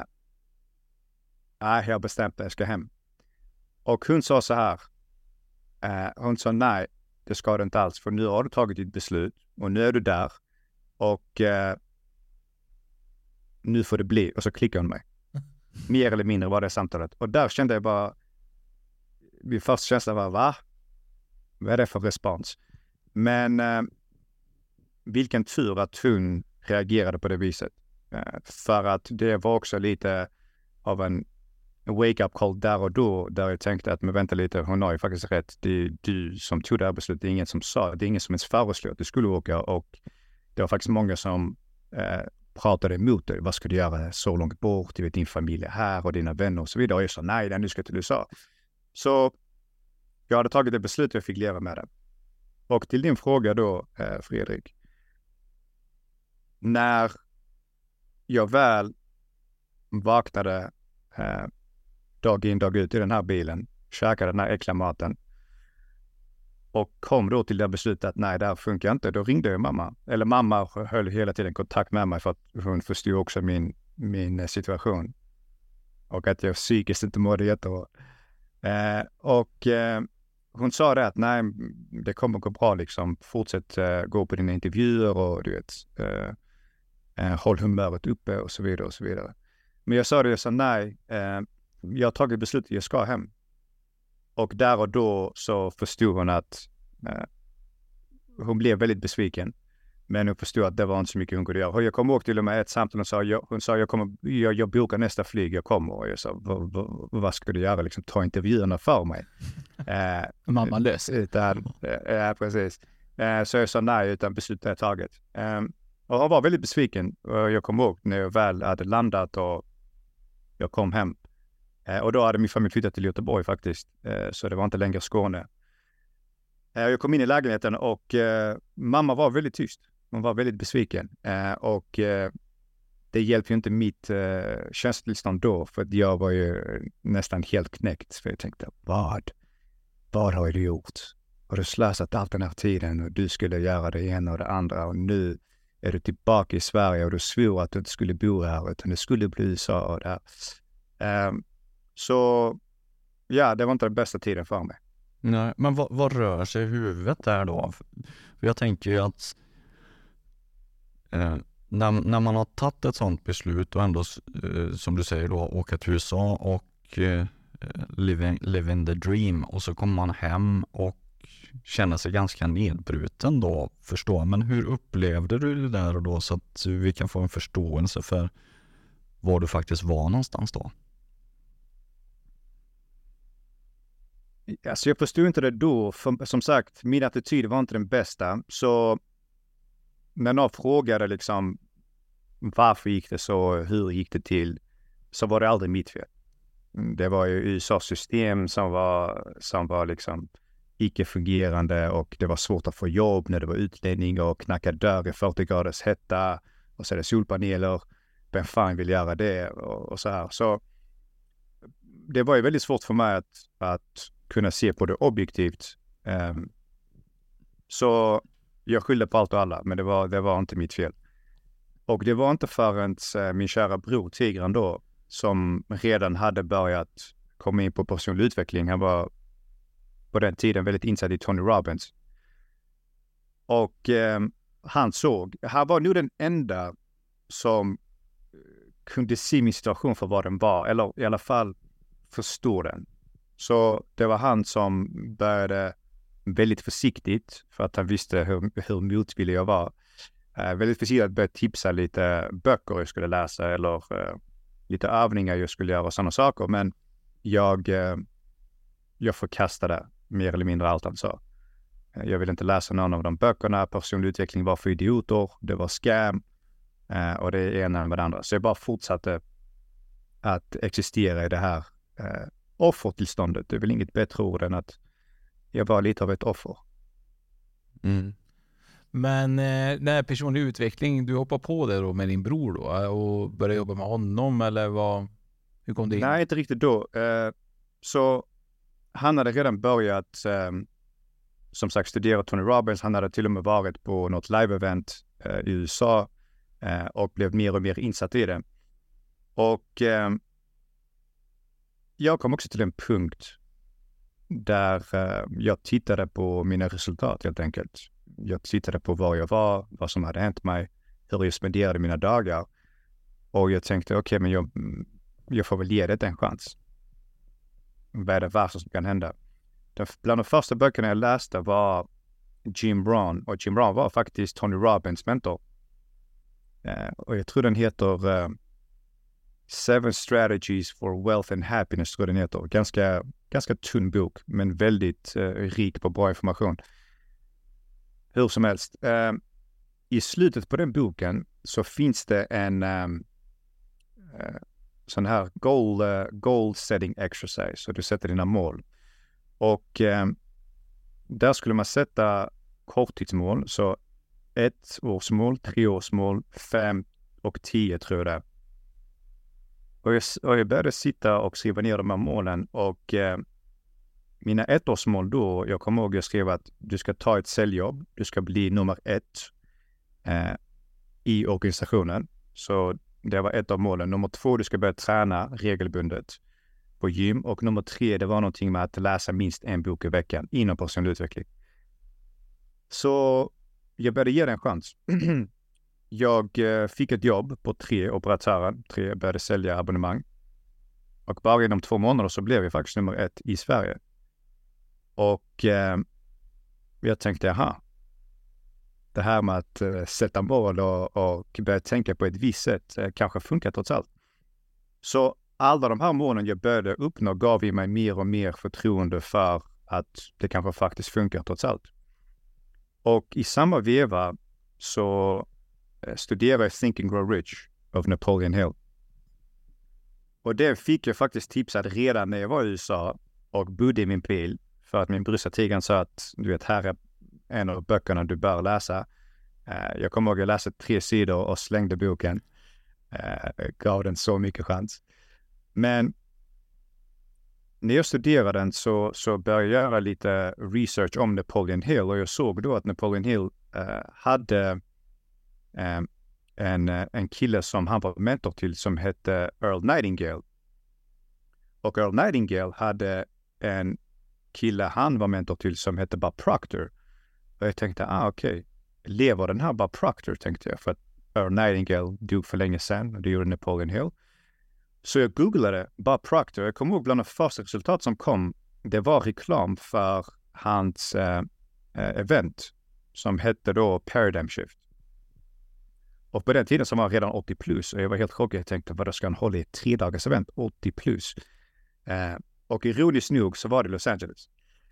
jag har bestämt att jag ska hem. Och hon sa så här, hon sa nej, det ska du inte alls, för nu har du tagit ditt beslut och nu är du där och nu får det bli. Och så klickade hon mig. Mer eller mindre var det samtalet. Och där kände jag bara, min första känsla var, va? Vad är det för respons? Men vilken tur att hon reagerade på det viset. För att det var också lite av en wake-up call där och då, där jag tänkte att, men vänta lite, hon har ju faktiskt rätt. Det är du som tog det här beslutet, det är ingen som sa, det är ingen som ens föreslog att du skulle åka, och det var faktiskt många som pratade emot dig. Vad ska du göra så långt bort? Du vet, din familj är här och dina vänner och så vidare. Och jag sa, nej, nu ska till USA. Så jag hade tagit det beslutet och jag fick leva med det. Och till din fråga då, Fredrik. När jag väl vaknade dag in, dag ut i den här bilen, käkade den här äckliga maten och kom då till det beslutet att nej, det här funkar inte. Då ringde jag mamma. Eller mamma höll hela tiden kontakt med mig för att hon förstod också min situation. Och att jag psykiskt inte mådde jättebra. Hon sa det att nej, det kommer gå bra liksom. Fortsätt gå på dina intervjuer och du vet, håll humöret uppe och så vidare och så vidare. Men jag sa nej, jag har tagit beslutet, jag ska hem. Och där och då så förstod hon att hon blev väldigt besviken. Men hon förstod att det var inte så mycket hon kunde göra. Och jag kom ihåg till och med ett samtal och hon sa jag bokar nästa flyg, jag kommer. Och jag sa, vad ska du göra? Liksom, ta intervjuerna för mig. Mamma lös. Ja, precis. Så jag sa nej, utan beslutet är taget. Och hon var väldigt besviken. Och jag kom ihåg när jag väl hade landat och jag kom hem. Och då hade min familj flyttat till Göteborg faktiskt. Så det var inte längre Skåne. Jag kom in i lägenheten och mamma var väldigt tyst. Hon var väldigt besviken. Och det hjälpte ju inte mitt känslotillstånd då. För att jag var ju nästan helt knäckt. För jag tänkte, vad har du gjort? Har du slösat allt den här tiden och du skulle göra det ena och det andra. Och nu är du tillbaka i Sverige och du svor att du inte skulle bo här utan det skulle bli USA och det här. Så ja, det var inte den bästa tiden för mig. Nej, men vad rör sig i huvudet där då? För jag tänker ju att när man har tagit ett sånt beslut och ändå, som du säger då, åka till USA och living the dream, och så kommer man hem och känner sig ganska nedbruten då, förstå. Men hur upplevde du det där och då, så att vi kan få en förståelse för var du faktiskt var någonstans då? Alltså jag förstod inte det då, för som sagt, min attityd var inte den bästa. Så när någon frågade liksom varför gick det så, hur gick det till, så var det aldrig mitt fel. Det var ju USAs system som var liksom icke-fungerande, och det var svårt att få jobb när det var utlänning och knacka dörr i 40 graders hetta och så är det solpaneler. Vem fan vill göra det och så här. Så det var ju väldigt svårt för mig att kunna se på det objektivt. Så jag skyllde på allt och alla, men det var inte mitt fel. Och det var inte förrän min kära bror Tigran då, som redan hade börjat komma in på personlig utveckling. Han var på den tiden väldigt insatt i Tony Robbins. Och han var nog den enda som kunde se min situation för vad den var, eller i alla fall förstå den. Så det var han som började väldigt försiktigt, för att han visste hur motvillig jag var. Väldigt försiktigt att börja tipsa lite böcker jag skulle läsa, eller lite övningar jag skulle göra och sådana saker. Men jag förkastade mer eller mindre allt han sa. Jag ville inte läsa någon av de böckerna. Personlig utveckling var för idioter. Det var scam. Och det är ena med det andra. Så jag bara fortsatte att existera i det här offertillståndet. Det är väl inget bättre ord än att jag var lite av ett offer. Mm. Men när personlig utveckling, du hoppar på det då med din bror då och började jobba med honom, eller hur kom det in? Nej, inte riktigt då. Så han hade redan börjat som sagt studera Tony Robbins. Han hade till och med varit på något live-event i USA och blev mer och mer insatt i det. Och jag kom också till en punkt där jag tittade på mina resultat helt enkelt. Jag tittade på var jag var, vad som hade hänt mig, hur jag spenderade mina dagar. Och jag tänkte, okej, men jag får väl ge det en chans. Vad är det värsta som kan hända? Bland de första böckerna jag läste var Jim Rohn. Och Jim Rohn var faktiskt Tony Robbins mentor. Och jag tror den heter 7 Strategies for Wealth and Happiness, tror jag den heter. Ganska tunn bok, men väldigt rik på bra information. Hur som helst. I slutet på den boken så finns det en sån här goal setting exercise. Så du sätter dina mål. Och där skulle man sätta korttidsmål. Så 1-årsmål, 3-årsmål, 5 och 10 tror jag det. Och jag började sitta och skriva ner de här målen. Och mina 1-årsmål då, jag kommer ihåg jag skrev att du ska ta ett säljjobb. Du ska bli nummer 1 i organisationen. Så det var ett av målen. Nummer 2, du ska börja träna regelbundet på gym. Och nummer 3, det var någonting med att läsa minst en bok i veckan inom personlig utveckling. Så jag började ge det en chans. Jag fick ett jobb på 3 operatören. 3 började sälja abonnemang. Och bara inom 2 månader så blev jag faktiskt nummer 1 i Sverige. Och jag tänkte, det här med att sätta mål och börja tänka på ett visst sätt kanske funkar trots allt. Så alla de här målen jag började uppnå gav i mig mer och mer förtroende för att det kanske faktiskt funkar trots allt. Och i samma veva så studerade jag Think and Grow Rich av Napoleon Hill. Och det fick jag faktiskt tipsat redan när jag var i USA och bodde i min bil. För att min brorsa Tigran sa att du vet, här är en av böckerna du bör läsa. Jag kommer ihåg att jag läste 3 sidor och slängde boken. Gav den så mycket chans. Men när jag studerade den så började jag göra lite research om Napoleon Hill. Och jag såg då att Napoleon Hill hade en kille som han var mentor till som hette Earl Nightingale. Och Earl Nightingale hade en kille han var mentor till som hette Bob Proctor. Och jag tänkte, okej. Lever den här Bob Proctor, tänkte jag. För att Earl Nightingale dog för länge sedan och det gjorde Napoleon Hill. Så jag googlade Bob Proctor. Jag kommer ihåg bland de första resultat som kom. Det var reklam för hans event som hette då Paradigm Shift. Och på den tiden så var han redan 80 plus och jag var helt chockad. Jag tänkte, vad ska han hålla i 3 dagars event? 80 plus. Och ironiskt nog så var det Los Angeles.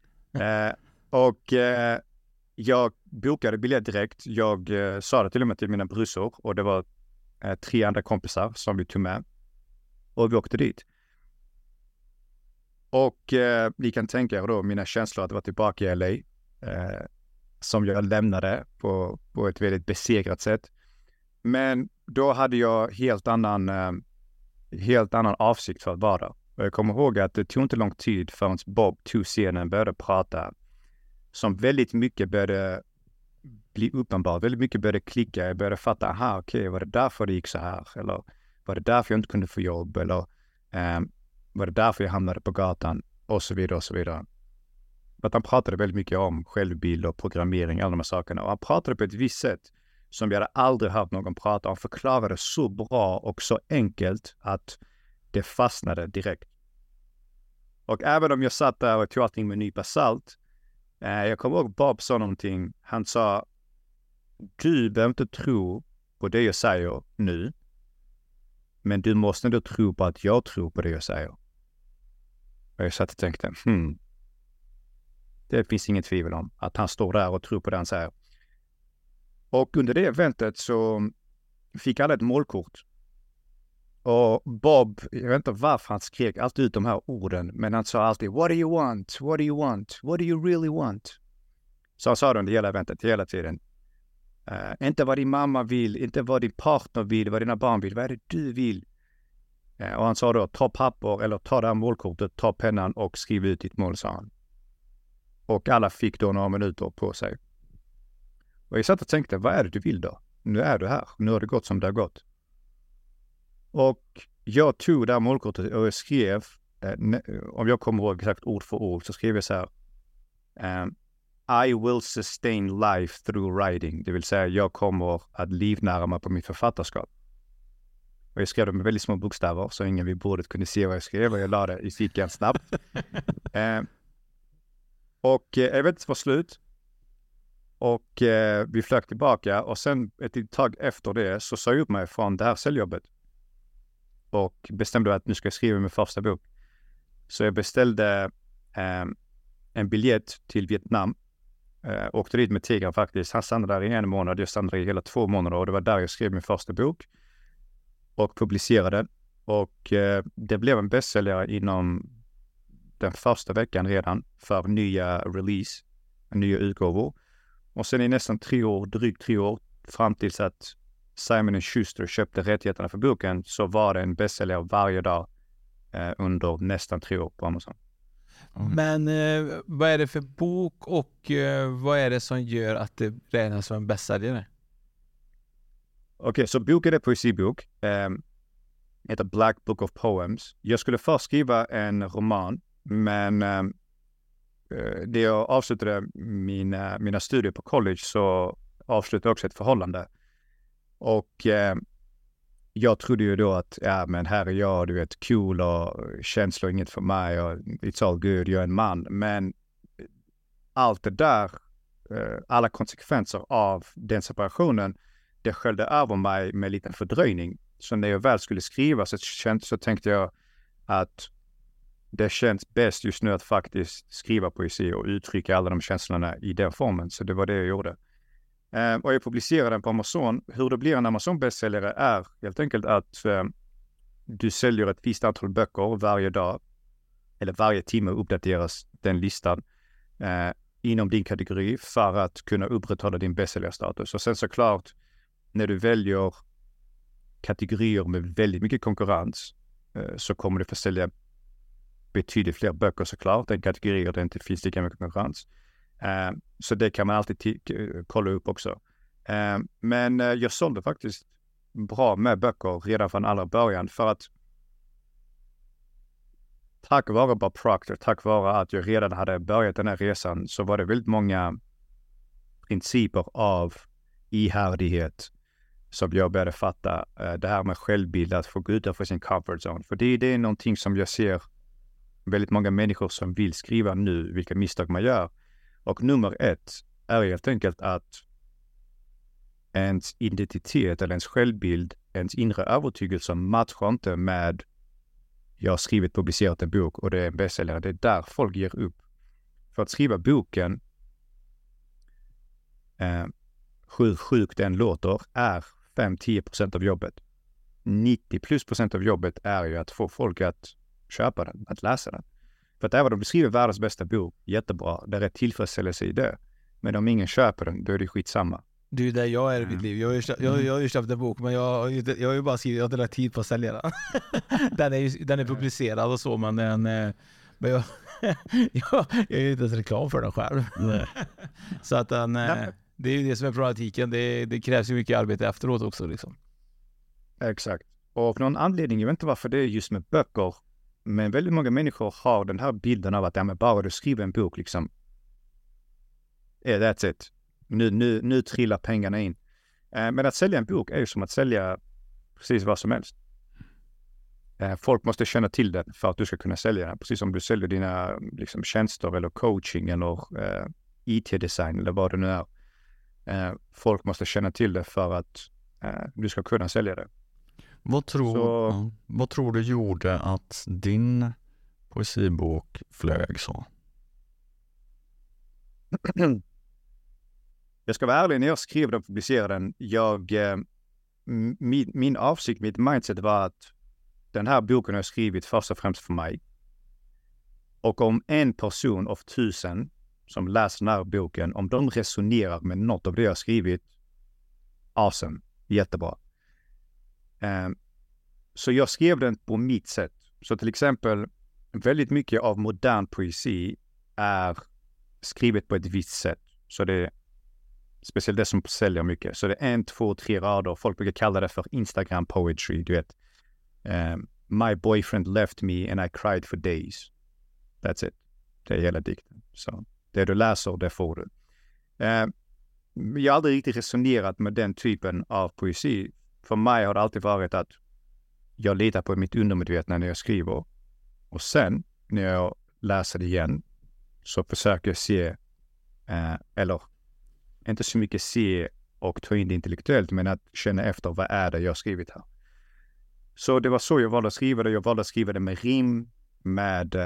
Jag bokade biljett direkt. Jag sa det till och med till mina brusor och det var 3 andra kompisar som vi tog med. Och vi åkte dit. Och ni kan tänka er då mina känslor att vara tillbaka i LA. Som jag lämnade på ett väldigt besegrat sätt. Men då hade jag helt annan avsikt för att vara där. Och jag kommer ihåg att det tog inte lång tid förrän Bob tog scenen började prata. Som väldigt mycket började bli uppenbart. Väldigt mycket började klicka. Jag började fatta, okej, var det därför det gick så här? Eller var det därför jag inte kunde få jobb? Eller var det därför jag hamnade på gatan? Och så vidare och så vidare. För att han pratade väldigt mycket om självbild och programmering, alla de här sakerna. Och han pratade på ett visst sätt som jag hade aldrig hört någon prata om. Han förklarade så bra och så enkelt att det fastnade direkt. Och även om jag satt där och tog allting med en nypa salt. Jag kommer ihåg Bob sa någonting. Han sa, du behöver inte tro på det jag säger nu. Men du måste ändå tro på att jag tror på det jag säger. Och jag satt och tänkte, det finns inget tvivel om att han står där och tror på det han säger. Och under det eventet så fick alla ett målkort. Och Bob, jag vet inte varför han skrek alltid ut de här orden, men han sa alltid, what do you want? What do you want? What do you really want? Så han sa det under hela eventet, hela tiden. Inte vad din mamma vill, inte vad din partner vill, vad dina barn vill, vad är det du vill? Och han sa då, ta papper eller ta det här målkortet, ta pennan och skriv ut ditt mål, sa han. Och alla fick då några minuter på sig. Och jag satt och tänkte, vad är det du vill då? Nu är du här, nu har det gått som det har gått. Och jag tog det här målkortet och jag skrev, om jag kommer ihåg exakt ord för ord, så skrev jag så här. I will sustain life through writing. Det vill säga, jag kommer att livnära mig på mitt författarskap. Och jag skrev det med väldigt små bokstäver så ingen vid bordet kunde se vad jag skrev. Och jag la det i fickan snabbt. Och eventet var slut. Och vi flög tillbaka. Och sen ett tag efter det så sa jag upp mig från det här säljjobbet. Och bestämde att nu ska jag skriva min första bok. Så jag beställde en biljett till Vietnam. Åkte dit med Tigran faktiskt. Han stannade där i 1 månad. Jag stannade i hela 2 månader. Och det var där jag skrev min första bok. Och publicerade. Och det blev en bästsäljare inom den första veckan redan. För nya release. Nya utgåvor. Och sen i nästan 3 år, drygt 3 år. Fram tills att Simon & Schuster köpte rättigheterna för boken. Så var det en bästsäljare varje dag. Under nästan 3 år på Amazon. Men vad är det för bok och vad är det som gör att det räknas som en bästsäljare? Okej, så boken är poesibok. Heter Black Book of Poems. Jag skulle först skriva en roman, men det jag avslutade mina studier på college så avslutade jag också ett förhållande. Och jag trodde ju då att, men här är jag, du vet, cool och känslor inget för mig och it's all good, jag är en man. Men allt det där, alla konsekvenser av den separationen, det sköljde över mig med en liten fördröjning. Så när jag väl skulle skriva så tänkte jag att det känns bäst just nu att faktiskt skriva poesi och uttrycka alla de känslorna i den formen. Så det var det jag gjorde. Och jag publicerade den på Amazon. Hur det blir en Amazon-bästsäljare är helt enkelt att du säljer ett visst antal böcker varje dag. Eller varje timme uppdateras den listan inom din kategori för att kunna upprätthålla din bästsäljarstatus. Och sen såklart, när du väljer kategorier med väldigt mycket konkurrens så kommer du få sälja betydligt fler böcker såklart. En kategorier där det inte finns lika mycket konkurrens. Så det kan man alltid kolla upp också. Men jag sålde faktiskt bra med böcker redan från allra början, för att tack vare Bob Proctor, tack vare att jag redan hade börjat den här resan, så var det väldigt många principer av ihärdighet som jag började fatta. Det här med självbild, att få gå utanför sin comfort zone. För det är någonting som jag ser väldigt många människor som vill skriva nu, vilka misstag man gör. Och nummer 1 är helt enkelt att ens identitet eller ens självbild, ens inre övertygelse matchar inte med jag har skrivit, publicerat en bok och det är en bestsäljare. Det är där folk ger upp. För att skriva boken, hur sjukt den låter, är 5-10% av jobbet. 90+% av jobbet är ju att få folk att köpa den, att läsa den. För att även om du skriver världens bästa bok, jättebra, det är rätt tillfredsställelse i det. Men om ingen köper den, då är det skitsamma. Det är ju där jag är i mitt liv. Jag har ju köpt en bok, men jag har ju bara skrivit, jag har inte lagt tid på att sälja den. Den är publicerad och så, men jag är ju inte ens reklam för den själv. Så att det är ju det som är problematiken. Det krävs ju mycket arbete efteråt också liksom. Exakt. Och av någon anledning, jag vet inte varför det är just med böcker, men väldigt många människor har den här bilden av att bara du skriver en bok liksom, that's it. Nu trillar pengarna in. Men att sälja en bok är ju som att sälja precis vad som helst. Folk måste känna till det för att du ska kunna sälja den. Precis som du säljer dina liksom, tjänster eller coaching eller IT-design eller vad det nu är. Folk måste känna till det för att du ska kunna sälja det. Vad tror du gjorde att din poesibok flög så? Jag ska vara ärlig, när jag skrev den och publicerade den, min avsikt, mitt mindset var att den här boken har jag skrivit först och främst för mig. Och om en person av 1000 som läser den här boken, om de resonerar med något av det jag har skrivit, awesome, jättebra. Så jag skrev den på mitt sätt. Så till exempel, väldigt mycket av modern poesi är skrivet på ett visst sätt. Så det är speciellt det som säljer mycket. Så det är 1, 2, 3 rader. Folk brukar kalla det för Instagram poetry, du vet. My boyfriend left me and I cried for days. That's it. Det är hela dikten. Så det du läser, det får du. Jag har aldrig riktigt resonerat med den typen av poesi. För mig har det alltid varit att jag litar på mitt undermedvetna när jag skriver. Och sen, när jag läser det igen, så försöker jag se, eller inte så mycket se och ta in det intellektuellt, men att känna efter vad är det jag har skrivit här. Så det var så jag valde att skriva det. Jag valde att skriva det med rim, med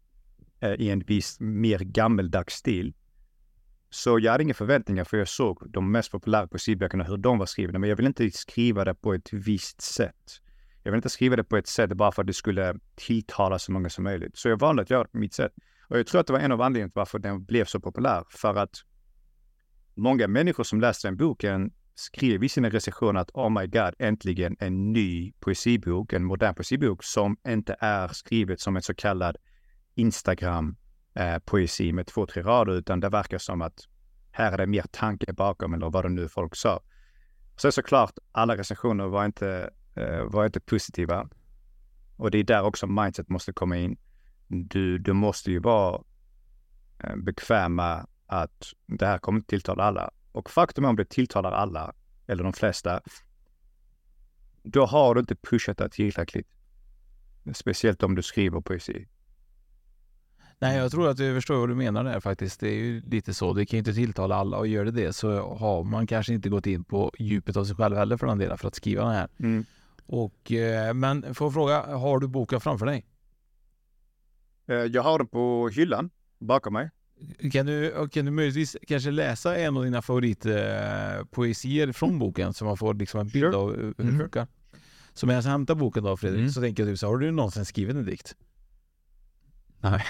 i en viss mer gammeldags stil. Så jag hade inga förväntningar, för jag såg de mest populära poesiböckerna, hur de var skrivna. Men jag vill inte skriva det på ett visst sätt. Jag vill inte skriva det på ett sätt bara för att det skulle tilltala så många som möjligt. Så jag valde att göra det på mitt sätt. Och jag tror att det var en av anledningarna till varför den blev så populär. För att många människor som läste den boken skrev i sina recensioner att oh my god, äntligen en ny poesibok, en modern poesibok som inte är skrivet som en så kallad Instagram-poesi med 2-3 rader, utan det verkar som att här är det mer tanke bakom, eller vad det nu folk sa. Så såklart, alla recensioner var inte positiva. Och det är där också mindset måste komma in. Du måste ju vara bekväm med att det här kommer inte tilltala alla. Och faktum är, om det tilltalar alla, eller de flesta, då har du inte pushat det tillräckligt. Speciellt om du skriver poesi. Nej, jag tror att jag förstår vad du menar där faktiskt. Det är ju lite så. Det kan ju inte tilltala alla, och gör det så har man kanske inte gått in på djupet av sig själv heller för den delen för att skriva den här. Mm. Och, men får jag fråga, har du boken framför dig? Jag har den på hyllan bakom mig. Kan du möjligtvis kanske läsa en av dina favoritpoesier från boken, så man får liksom en bild av hur det funkar? Så när jag hämtar boken då, Fredrik, så tänker jag typ så, har du någonsin skrivit en dikt? Nej.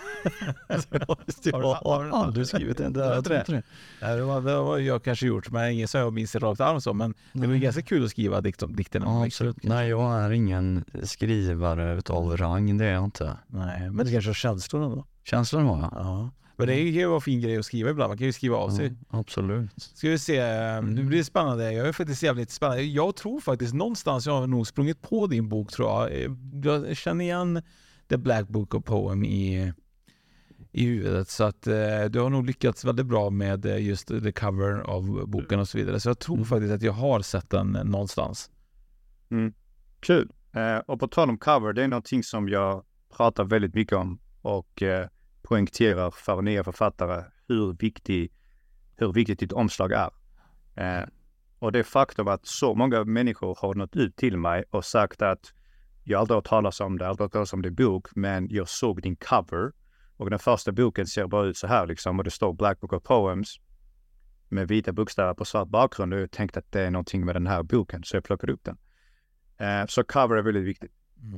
Jag har aldrig skrivit en. Det var jag kanske gjort, men ingen som jag minns det rakt arm så, men det var ganska kul att skriva dikterna. Ja, absolut. Nej, jag är ingen skrivare utav rang, det är jag inte. Nej, men det kanske är känslorna då? Känslorna var jag. Ja. Men det är ju en fin grej att skriva ibland. Man kan ju skriva av sig. Absolut. Ska vi se, nu blir det spännande. Jag är faktiskt jävligt spännande. Jag tror faktiskt någonstans jag har nog sprungit på din bok, tror jag. Jag känner igen The Black Book of Poem i huvudet. Så att du har nog lyckats väldigt bra med just the cover av boken och så vidare. Så jag tror faktiskt att jag har sett den någonstans. Kul. Och på tal om cover, det är någonting som jag pratar väldigt mycket om och poängterar för nya författare hur viktigt ditt omslag är. Och det faktum att så många människor har nått ut till mig och sagt att jag aldrig har talat om det i bok, men jag såg din cover och den första boken ser bara ut så här liksom, och det står Black Book of Poems med vita bokstäver på svart bakgrund, och jag tänkte att det är någonting med den här boken, så jag plockade upp den. Så cover är väldigt viktigt.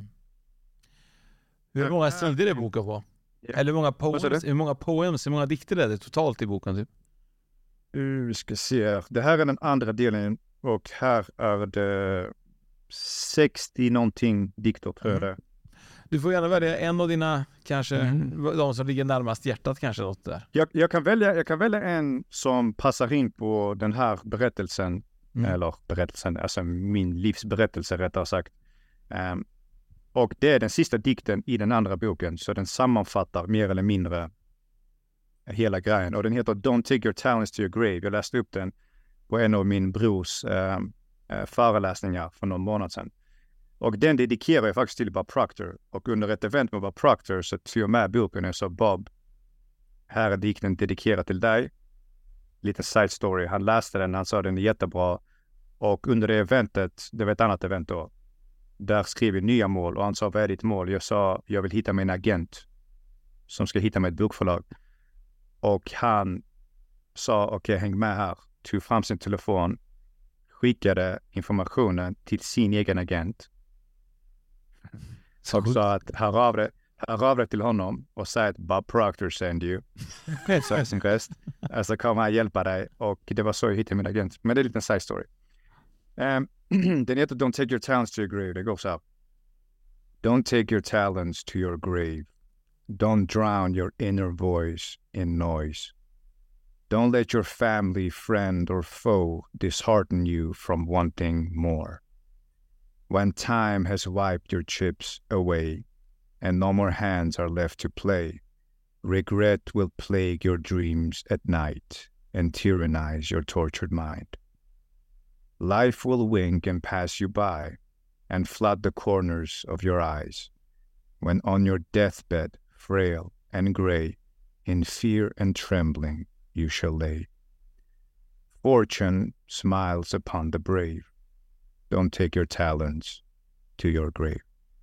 Hur många sidor är boken på? Yeah. Eller hur många dikter är det totalt i boken typ? Vi ska se. Det här är den andra delen och här är det 60 någonting dikter, tror jag det. Du får gärna välja en av dina, kanske de som ligger närmast hjärtat, kanske något där. Jag kan välja en som passar in på den här berättelsen, eller berättelsen, alltså min livsberättelse rättare sagt. Och det är den sista dikten i den andra boken, så den sammanfattar mer eller mindre hela grejen. Och den heter Don't take your talents to your grave. Jag läste upp den på en av min brors föreläsningar för någon månad sedan. Och den dedikerar jag faktiskt till Bob Proctor. Och under ett event med Bob Proctor så tog jag med boken och sa, Bob, här är dikten dedikerad till dig. Lite side story. Han läste den, han sa den är jättebra. Och under det eventet, det var ett annat event då, där skrev vi nya mål och han sa, vad är ditt mål? Jag sa, jag vill hitta min agent som ska hitta mig ett bokförlag. Och han sa, okej, häng med här. Tog fram sin telefon, skickade informationen till sin egen agent. Och sa att hör av det till honom och säg att Bob Proctor send you. Så sin röst. Alltså kommer han hjälpa dig. Och det var så jag hittade min agent. Men det är en liten side story. Den heter Don't take your talents to your grave. Det går så här. Don't take your talents to your grave. Don't drown your inner voice in noise. Don't let your family, friend or foe dishearten you from wanting more. When time has wiped your chips away and no more hands are left to play, regret will plague your dreams at night and tyrannize your tortured mind. Life will wink and pass you by and flood the corners of your eyes. When on your deathbed, frail and grey, in fear and trembling you shall lay. Fortune smiles upon the brave. Don't take your talents to your grave.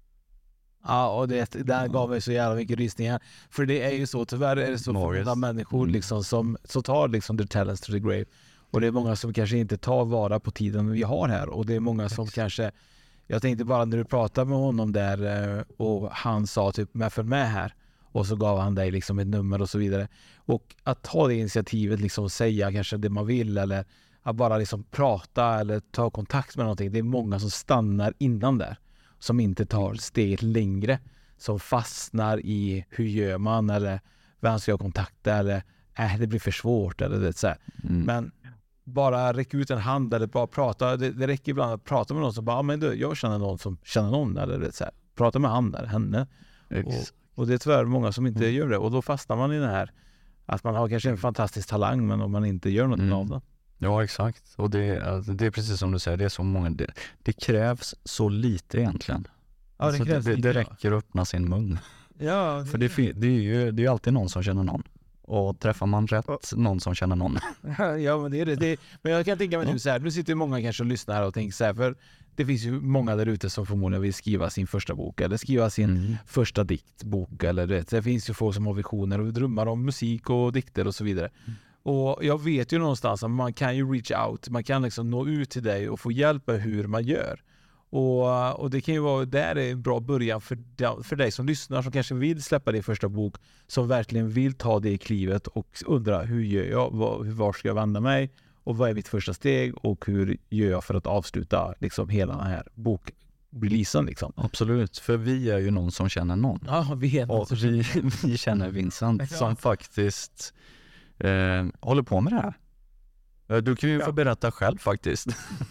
Ja, och det där gav mig så jävla mycket rysningar. För det är ju så, tyvärr är det så många människor liksom som tar liksom their talents to the grave. Och det är många som kanske inte tar vara på tiden vi har här. Och det är många som kanske, jag tänkte bara när du pratade med honom där och han sa typ, men för med här. Och så gav han dig liksom ett nummer och så vidare. Och att ta det initiativet, liksom säga kanske det man vill, eller att bara liksom prata eller ta kontakt med någonting. Det är många som stannar innan där. Som inte tar steget längre. Som fastnar i hur gör man, eller vem ska jag kontakta, eller det blir för svårt, eller det så här. Men bara räcka ut en hand eller bara prata. Det räcker ibland att prata med någon som bara, men du, jag känner någon som känner någon, eller det så här. Prata med han eller henne. Och det är tyvärr många som inte gör det. Och då fastnar man i det här att man har kanske en fantastisk talang, men om man inte gör något av det. Ja, exakt. Och det är precis som du säger, det är så många, det krävs så lite egentligen. Ja, alltså det räcker att öppna sin mun. Ja, för det är ju alltid någon som känner någon. Och träffar man rätt någon som känner någon. Ja, men det är det. Men jag kan tänka mig nu så här, nu sitter ju många kanske och lyssnar här och tänker så här, för det finns ju många där ute som förmodligen vill skriva sin första bok eller skriva sin första diktbok, eller det finns ju folk som har visioner och drömmar om musik och dikter och så vidare. Och jag vet ju någonstans att man kan ju reach out, man kan liksom nå ut till dig och få hjälp med hur man gör. Och det kan ju vara, där är en bra början för dig som lyssnar, som kanske vill släppa din första bok, som verkligen vill ta det i klivet och undra, hur gör jag, var ska jag vända mig och vad är mitt första steg och hur gör jag för att avsluta liksom hela den här releasen liksom. Absolut, för vi är ju någon som känner någon. Ja, vi är någon och vi känner Vincent som faktiskt håller på med det här. Du kan ju få berätta själv faktiskt.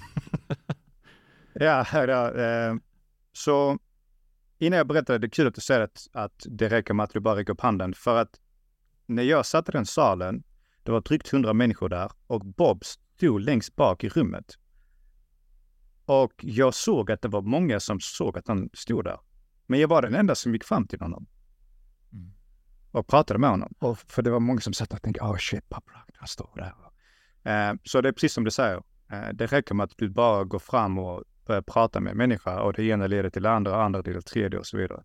Så innan jag berättade, det är kul att du säger att det räcker med att du bara räcker upp handen. För att när jag satt i den salen, det var drygt 100 människor där och Bob stod längst bak i rummet. Och jag såg att det var många som såg att han stod där. Men jag var den enda som gick fram till honom. Och pratade med honom. Och för det var många som satt och tänkte, shit, Bob Rock, han står där. Så det är precis som du säger. Det räcker med att du bara går fram och börjar prata med en människa. Och det ena leder till det andra leder till tredje och så vidare.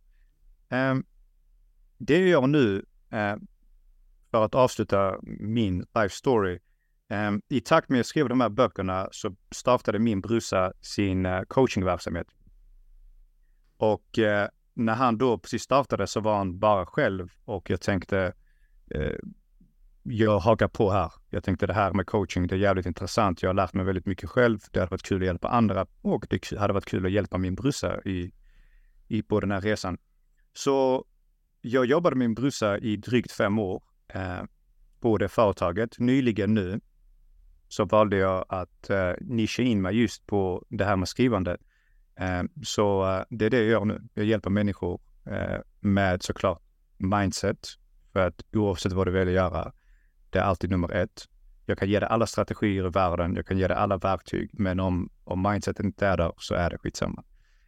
Det jag gör nu, för att avsluta min life story. I takt med att jag skrev de här böckerna så startade min brorsa sin coachingverksamhet. Och när han då precis startade så var han bara själv. Och jag tänkte, jag hakar på här. Jag tänkte det här med coaching, det är jävligt intressant. Jag har lärt mig väldigt mycket själv. Det hade varit kul att hjälpa andra. Och det hade varit kul att hjälpa min brorsa på den här resan. Så jag jobbade med min brorsa i drygt 5 år på det företaget. Nyligen nu så valde jag att nischa in mig just på det här med skrivande. Så det är det jag gör nu. Jag hjälper människor med såklart mindset. För att oavsett vad du väljer göra, det är alltid nummer 1. Jag kan ge dig alla strategier i världen. Jag kan ge dig alla verktyg. Men om mindset inte är där så är det skitsamma.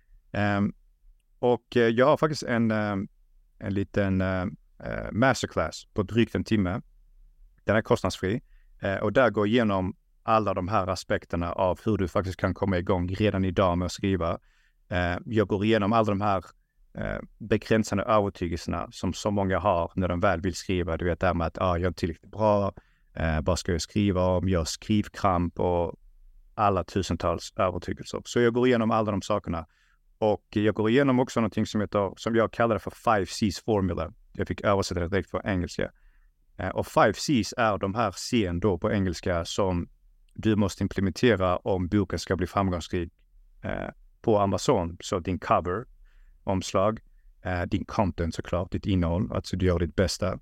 Och jag har faktiskt en liten masterclass på drygt 1 timme. Den är kostnadsfri. Och där går igenom alla de här aspekterna av hur du faktiskt kan komma igång redan idag med att skriva. Jag går igenom alla de här begränsande övertygelserna som så många har när de väl vill skriva. Du vet det här med att jag är tillräckligt bra, vad ska jag skriva om, jag har skrivkramp och alla tusentals övertygelser. Så jag går igenom alla de sakerna. Och jag går igenom också någonting som jag kallar för 5 C's formula. Jag fick översätta det direkt på engelska. Och 5 C's är de här C'n då på engelska som du måste implementera om boken ska bli framgångsrik på Amazon. Så din cover, omslag, din content såklart, ditt innehåll, alltså du gör ditt bästa.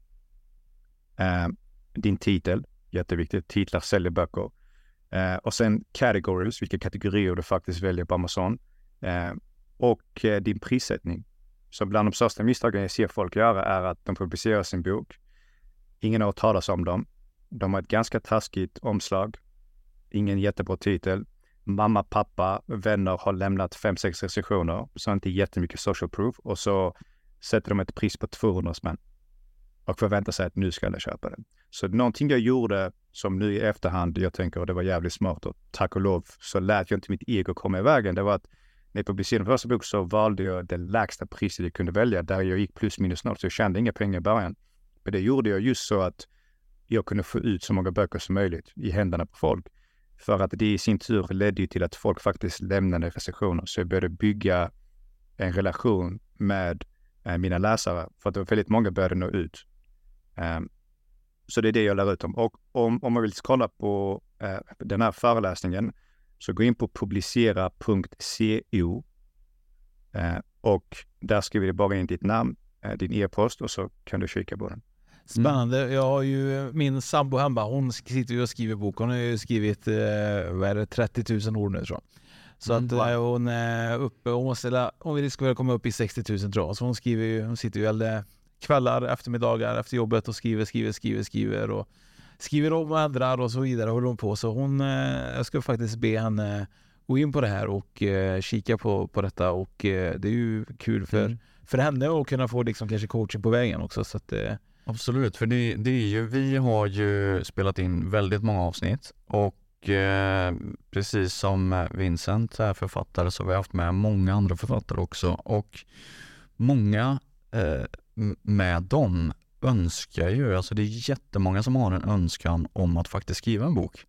Din titel, jätteviktigt, titlar säljer böcker. Och sen categories, vilka kategorier du faktiskt väljer på Amazon. Och din prissättning. Så bland de största misstagen jag ser folk göra är att de publicerar sin bok. Ingen har hört talas om dem. De har ett ganska taskigt omslag. Ingen jättebra titel. Mamma, pappa, vänner har lämnat 5-6 recensioner. Så inte jättemycket social proof. Och så sätter de ett pris på 200 spänn. Och förväntar sig att nu ska alla köpa den. Så någonting jag gjorde som nu i efterhand, jag tänker det var jävligt smart. Och tack och lov så lät jag inte mitt ego komma i vägen. Det var att när jag publicerade min första bok så valde jag det lägsta priset jag kunde välja. Där jag gick plus minus noll. Så jag tjänade inga pengar i början. Men det gjorde jag just så att jag kunde få ut så många böcker som möjligt i händerna på folk. För att det i sin tur ledde till att folk faktiskt lämnade recensioner. Så jag började bygga en relation med mina läsare. För att det var väldigt många började nå ut. Så det är det jag lär ut om. Och om man vill kolla på den här föreläsningen så gå in på publicera.co och där skriver du bara in ditt namn, din e-post och så kan du kika på den. Spännande. Jag har ju min sambo hemma, hon sitter ju och skriver bok. Hon har ju skrivit 30 000 ord nu tror jag. Så att hon är uppe och hon vill ska komma upp i 60 000 tror jag. Så hon sitter ju alla kvällar, eftermiddagar efter jobbet och skriver och skriver om och ändrar och så vidare håller hon på. Så jag ska faktiskt be henne gå in på det här och kika på detta och det är ju kul för henne att kunna få liksom kanske coaching på vägen också. Så att, absolut, för det är ju, vi har ju spelat in väldigt många avsnitt och precis som Vincent är författare så har vi haft med många andra författare också och många med dem önskar ju, alltså det är jättemånga som har en önskan om att faktiskt skriva en bok.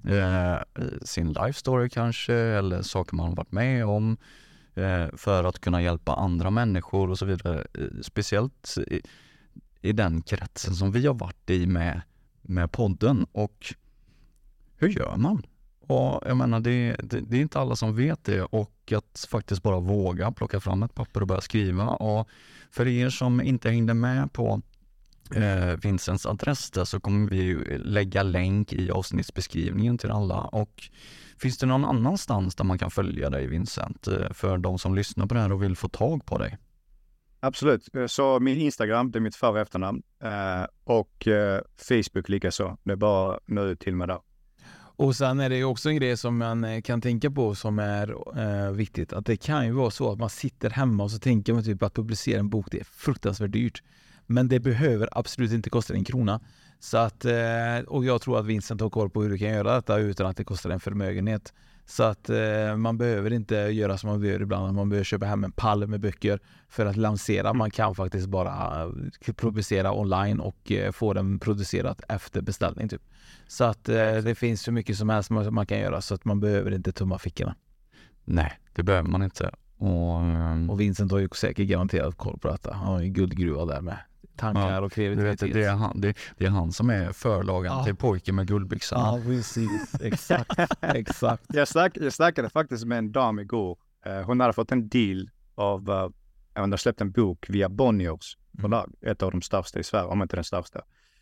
Sin life story kanske eller saker man har varit med om för att kunna hjälpa andra människor och så vidare. Speciellt i den kretsen som vi har varit i med podden. Och hur gör man Och jag menar, det är inte alla som vet det, och att faktiskt bara våga plocka fram ett papper och börja skriva. Och för er som inte hängde med på Vincents adress där, så kommer vi lägga länk i avsnittsbeskrivningen till alla. Och finns det någon annanstans där man kan följa dig, Vincent, för de som lyssnar på det här och vill få tag på dig? Absolut. Så min Instagram, det är mitt för- och efternamn. Och Facebook likaså. Det är bara nu till med där. Och sen är det ju också en grej som man kan tänka på som är viktigt. Att det kan ju vara så att man sitter hemma och så tänker man typ att publicera en bok, det är fruktansvärt dyrt. Men det behöver absolut inte kosta en krona. Så att, och jag tror att Vincent har koll på hur du kan göra detta utan att det kostar en förmögenhet. Så att man behöver inte göra som man gör ibland. Man behöver köpa hem en pall med böcker för att lansera. Man kan faktiskt bara publicera online och få den producerat efter beställning typ. Så att det finns så mycket som helst man kan göra, så att man behöver inte tumma fickorna. Nej, det behöver man inte. Och Vincent har ju säkert garanterat koll på detta. Han har ju guldgruva där med tankar och kreativitet. Det är han som är förlagan till Pojken med guldbyxorna. Ja, precis. Exakt. Jag snackade faktiskt med en dam igår. Hon hade fått en deal av, hon har släppt en bok via Bonniers förlag. Ett av de största i Sverige, om inte den största.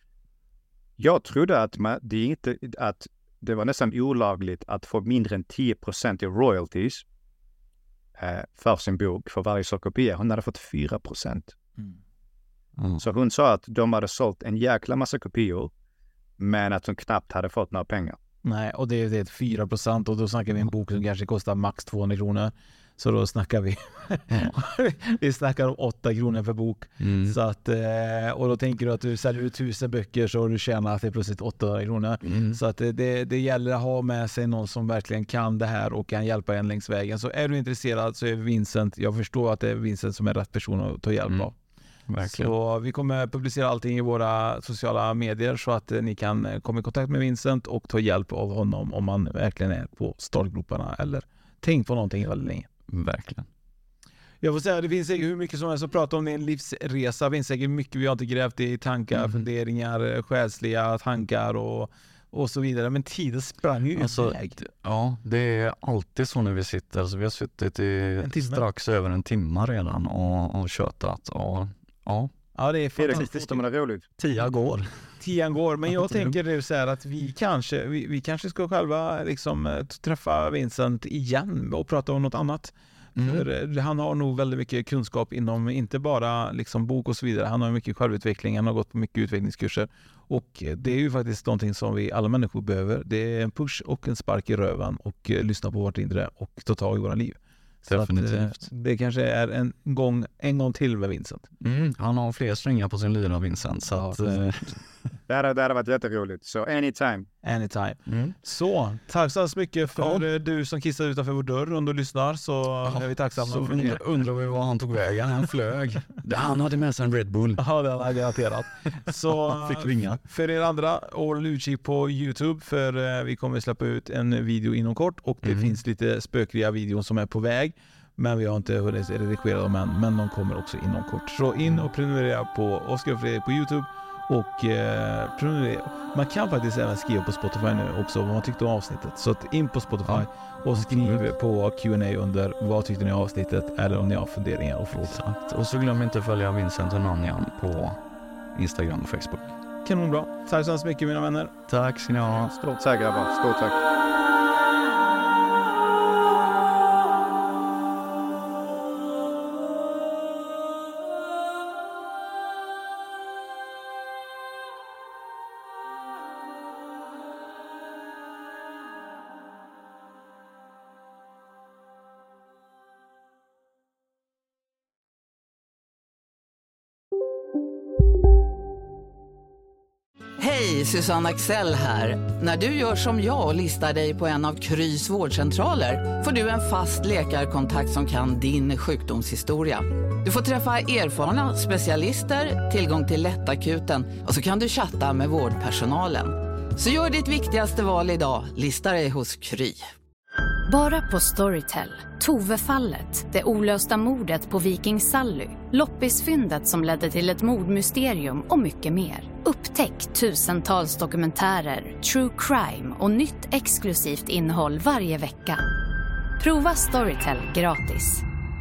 Jag trodde att det var nästan olagligt att få mindre än 10% i royalties för sin bok för varje kopia. Hon hade fått 4%. Så hon sa att de hade sålt en jäkla massa kopior, men att hon knappt hade fått några pengar. Nej, och det är 4%, och då snackar vi en bok som kanske kostar max 200 kronor. Så då snackar vi snackar om 8 kronor per bok. Så att, och då tänker du att du säljer ut 1000 böcker, så har du tjänat det plötsligt 800 kronor. Så att det gäller att ha med sig någon som verkligen kan det här och kan hjälpa en längs vägen. Så är du intresserad så är Vincent, jag förstår att det är Vincent som är rätt person att ta hjälp av. Verkligen. Så vi kommer publicera allting i våra sociala medier så att ni kan komma i kontakt med Vincent och ta hjälp av honom om man verkligen är på startgroparna eller tänkt på någonting väldigt länge. Verkligen. Jag får säga, det finns säkert hur mycket som helst att prata om din livsresa. Det finns säkert mycket vi har inte grävt i tankar, funderingar, själsliga tankar och så vidare. Men tiden sprang ju iväg. Ja, det är alltid så när vi sitter. Alltså, vi har suttit i strax över en timme redan och tjötat. Ja, det är fantastiskt. Det är roligt. 10 går. Men jag tänker det så här att vi kanske ska själva liksom träffa Vincent igen och prata om något annat. För han har nog väldigt mycket kunskap inom inte bara liksom bok och så vidare. Han har mycket självutveckling, han har gått på mycket utvecklingskurser. Och det är ju faktiskt någonting som vi alla människor behöver. Det är en push och en spark i röven och lyssna på vårt inre och ta tag i våra liv. Definitivt. Det kanske är en gång till med Vincent. Han har fler strängar på sin lyra, Vincent. Så att, det hade varit jätteroligt. Så anytime. Så, tack så mycket för du som kissade utanför vår dörr. Om du lyssnar så är vi tacksamma. Så undrar vi var han tog vägen. Han flög. Han hade med sig en Red Bull. Ja, det hade garanterat. Så fick vinga. För er andra, håll utkik på YouTube, för vi kommer släppa ut en video inom kort. Och det finns lite spökliga videor som är på väg. Men vi har inte hunnit redigera dem än. Men de kommer också inom kort. Så in och prenumerera på Oskar och Fredrik på YouTube. Och man kan faktiskt även skriva på Spotify nu också vad man tyckte om avsnittet. Så att in på Spotify och skriv på Q&A under vad tyckte ni om avsnittet, eller om ni har funderingar och frågor. Och så glöm inte att följa Vincent och Nanjan på Instagram och Facebook. Kanonbra. Tack så mycket mina vänner. Tack ska ni ha. Stort tack grabbar. Stort tack. Hej, Susanne Axel här. När du gör som jag och listar dig på en av Krys vårdcentraler får du en fast läkarkontakt som kan din sjukdomshistoria. Du får träffa erfarna specialister, tillgång till lättakuten och så kan du chatta med vårdpersonalen. Så gör ditt viktigaste val idag, lista dig hos Kry. Bara på Storytel. Tove-fallet, det olösta mordet på Viking Sally, loppisfyndet som ledde till ett mordmysterium och mycket mer. Upptäck Upptäck tusentals dokumentärer, true crime och nytt exklusivt innehåll varje vecka. Prova Storytel gratis.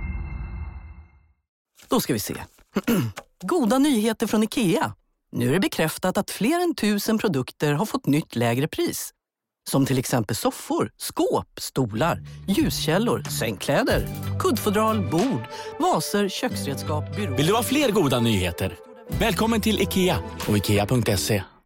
Då ska vi se. Goda nyheter från IKEA. Nu är det bekräftat att fler än 1000 produkter har fått nytt lägre pris. Som till exempel soffor, skåp, stolar, ljuskällor, sängkläder, kuddfodral, bord, vaser, köksredskap, byråer. Vill du ha fler goda nyheter? Välkommen till IKEA och IKEA.se.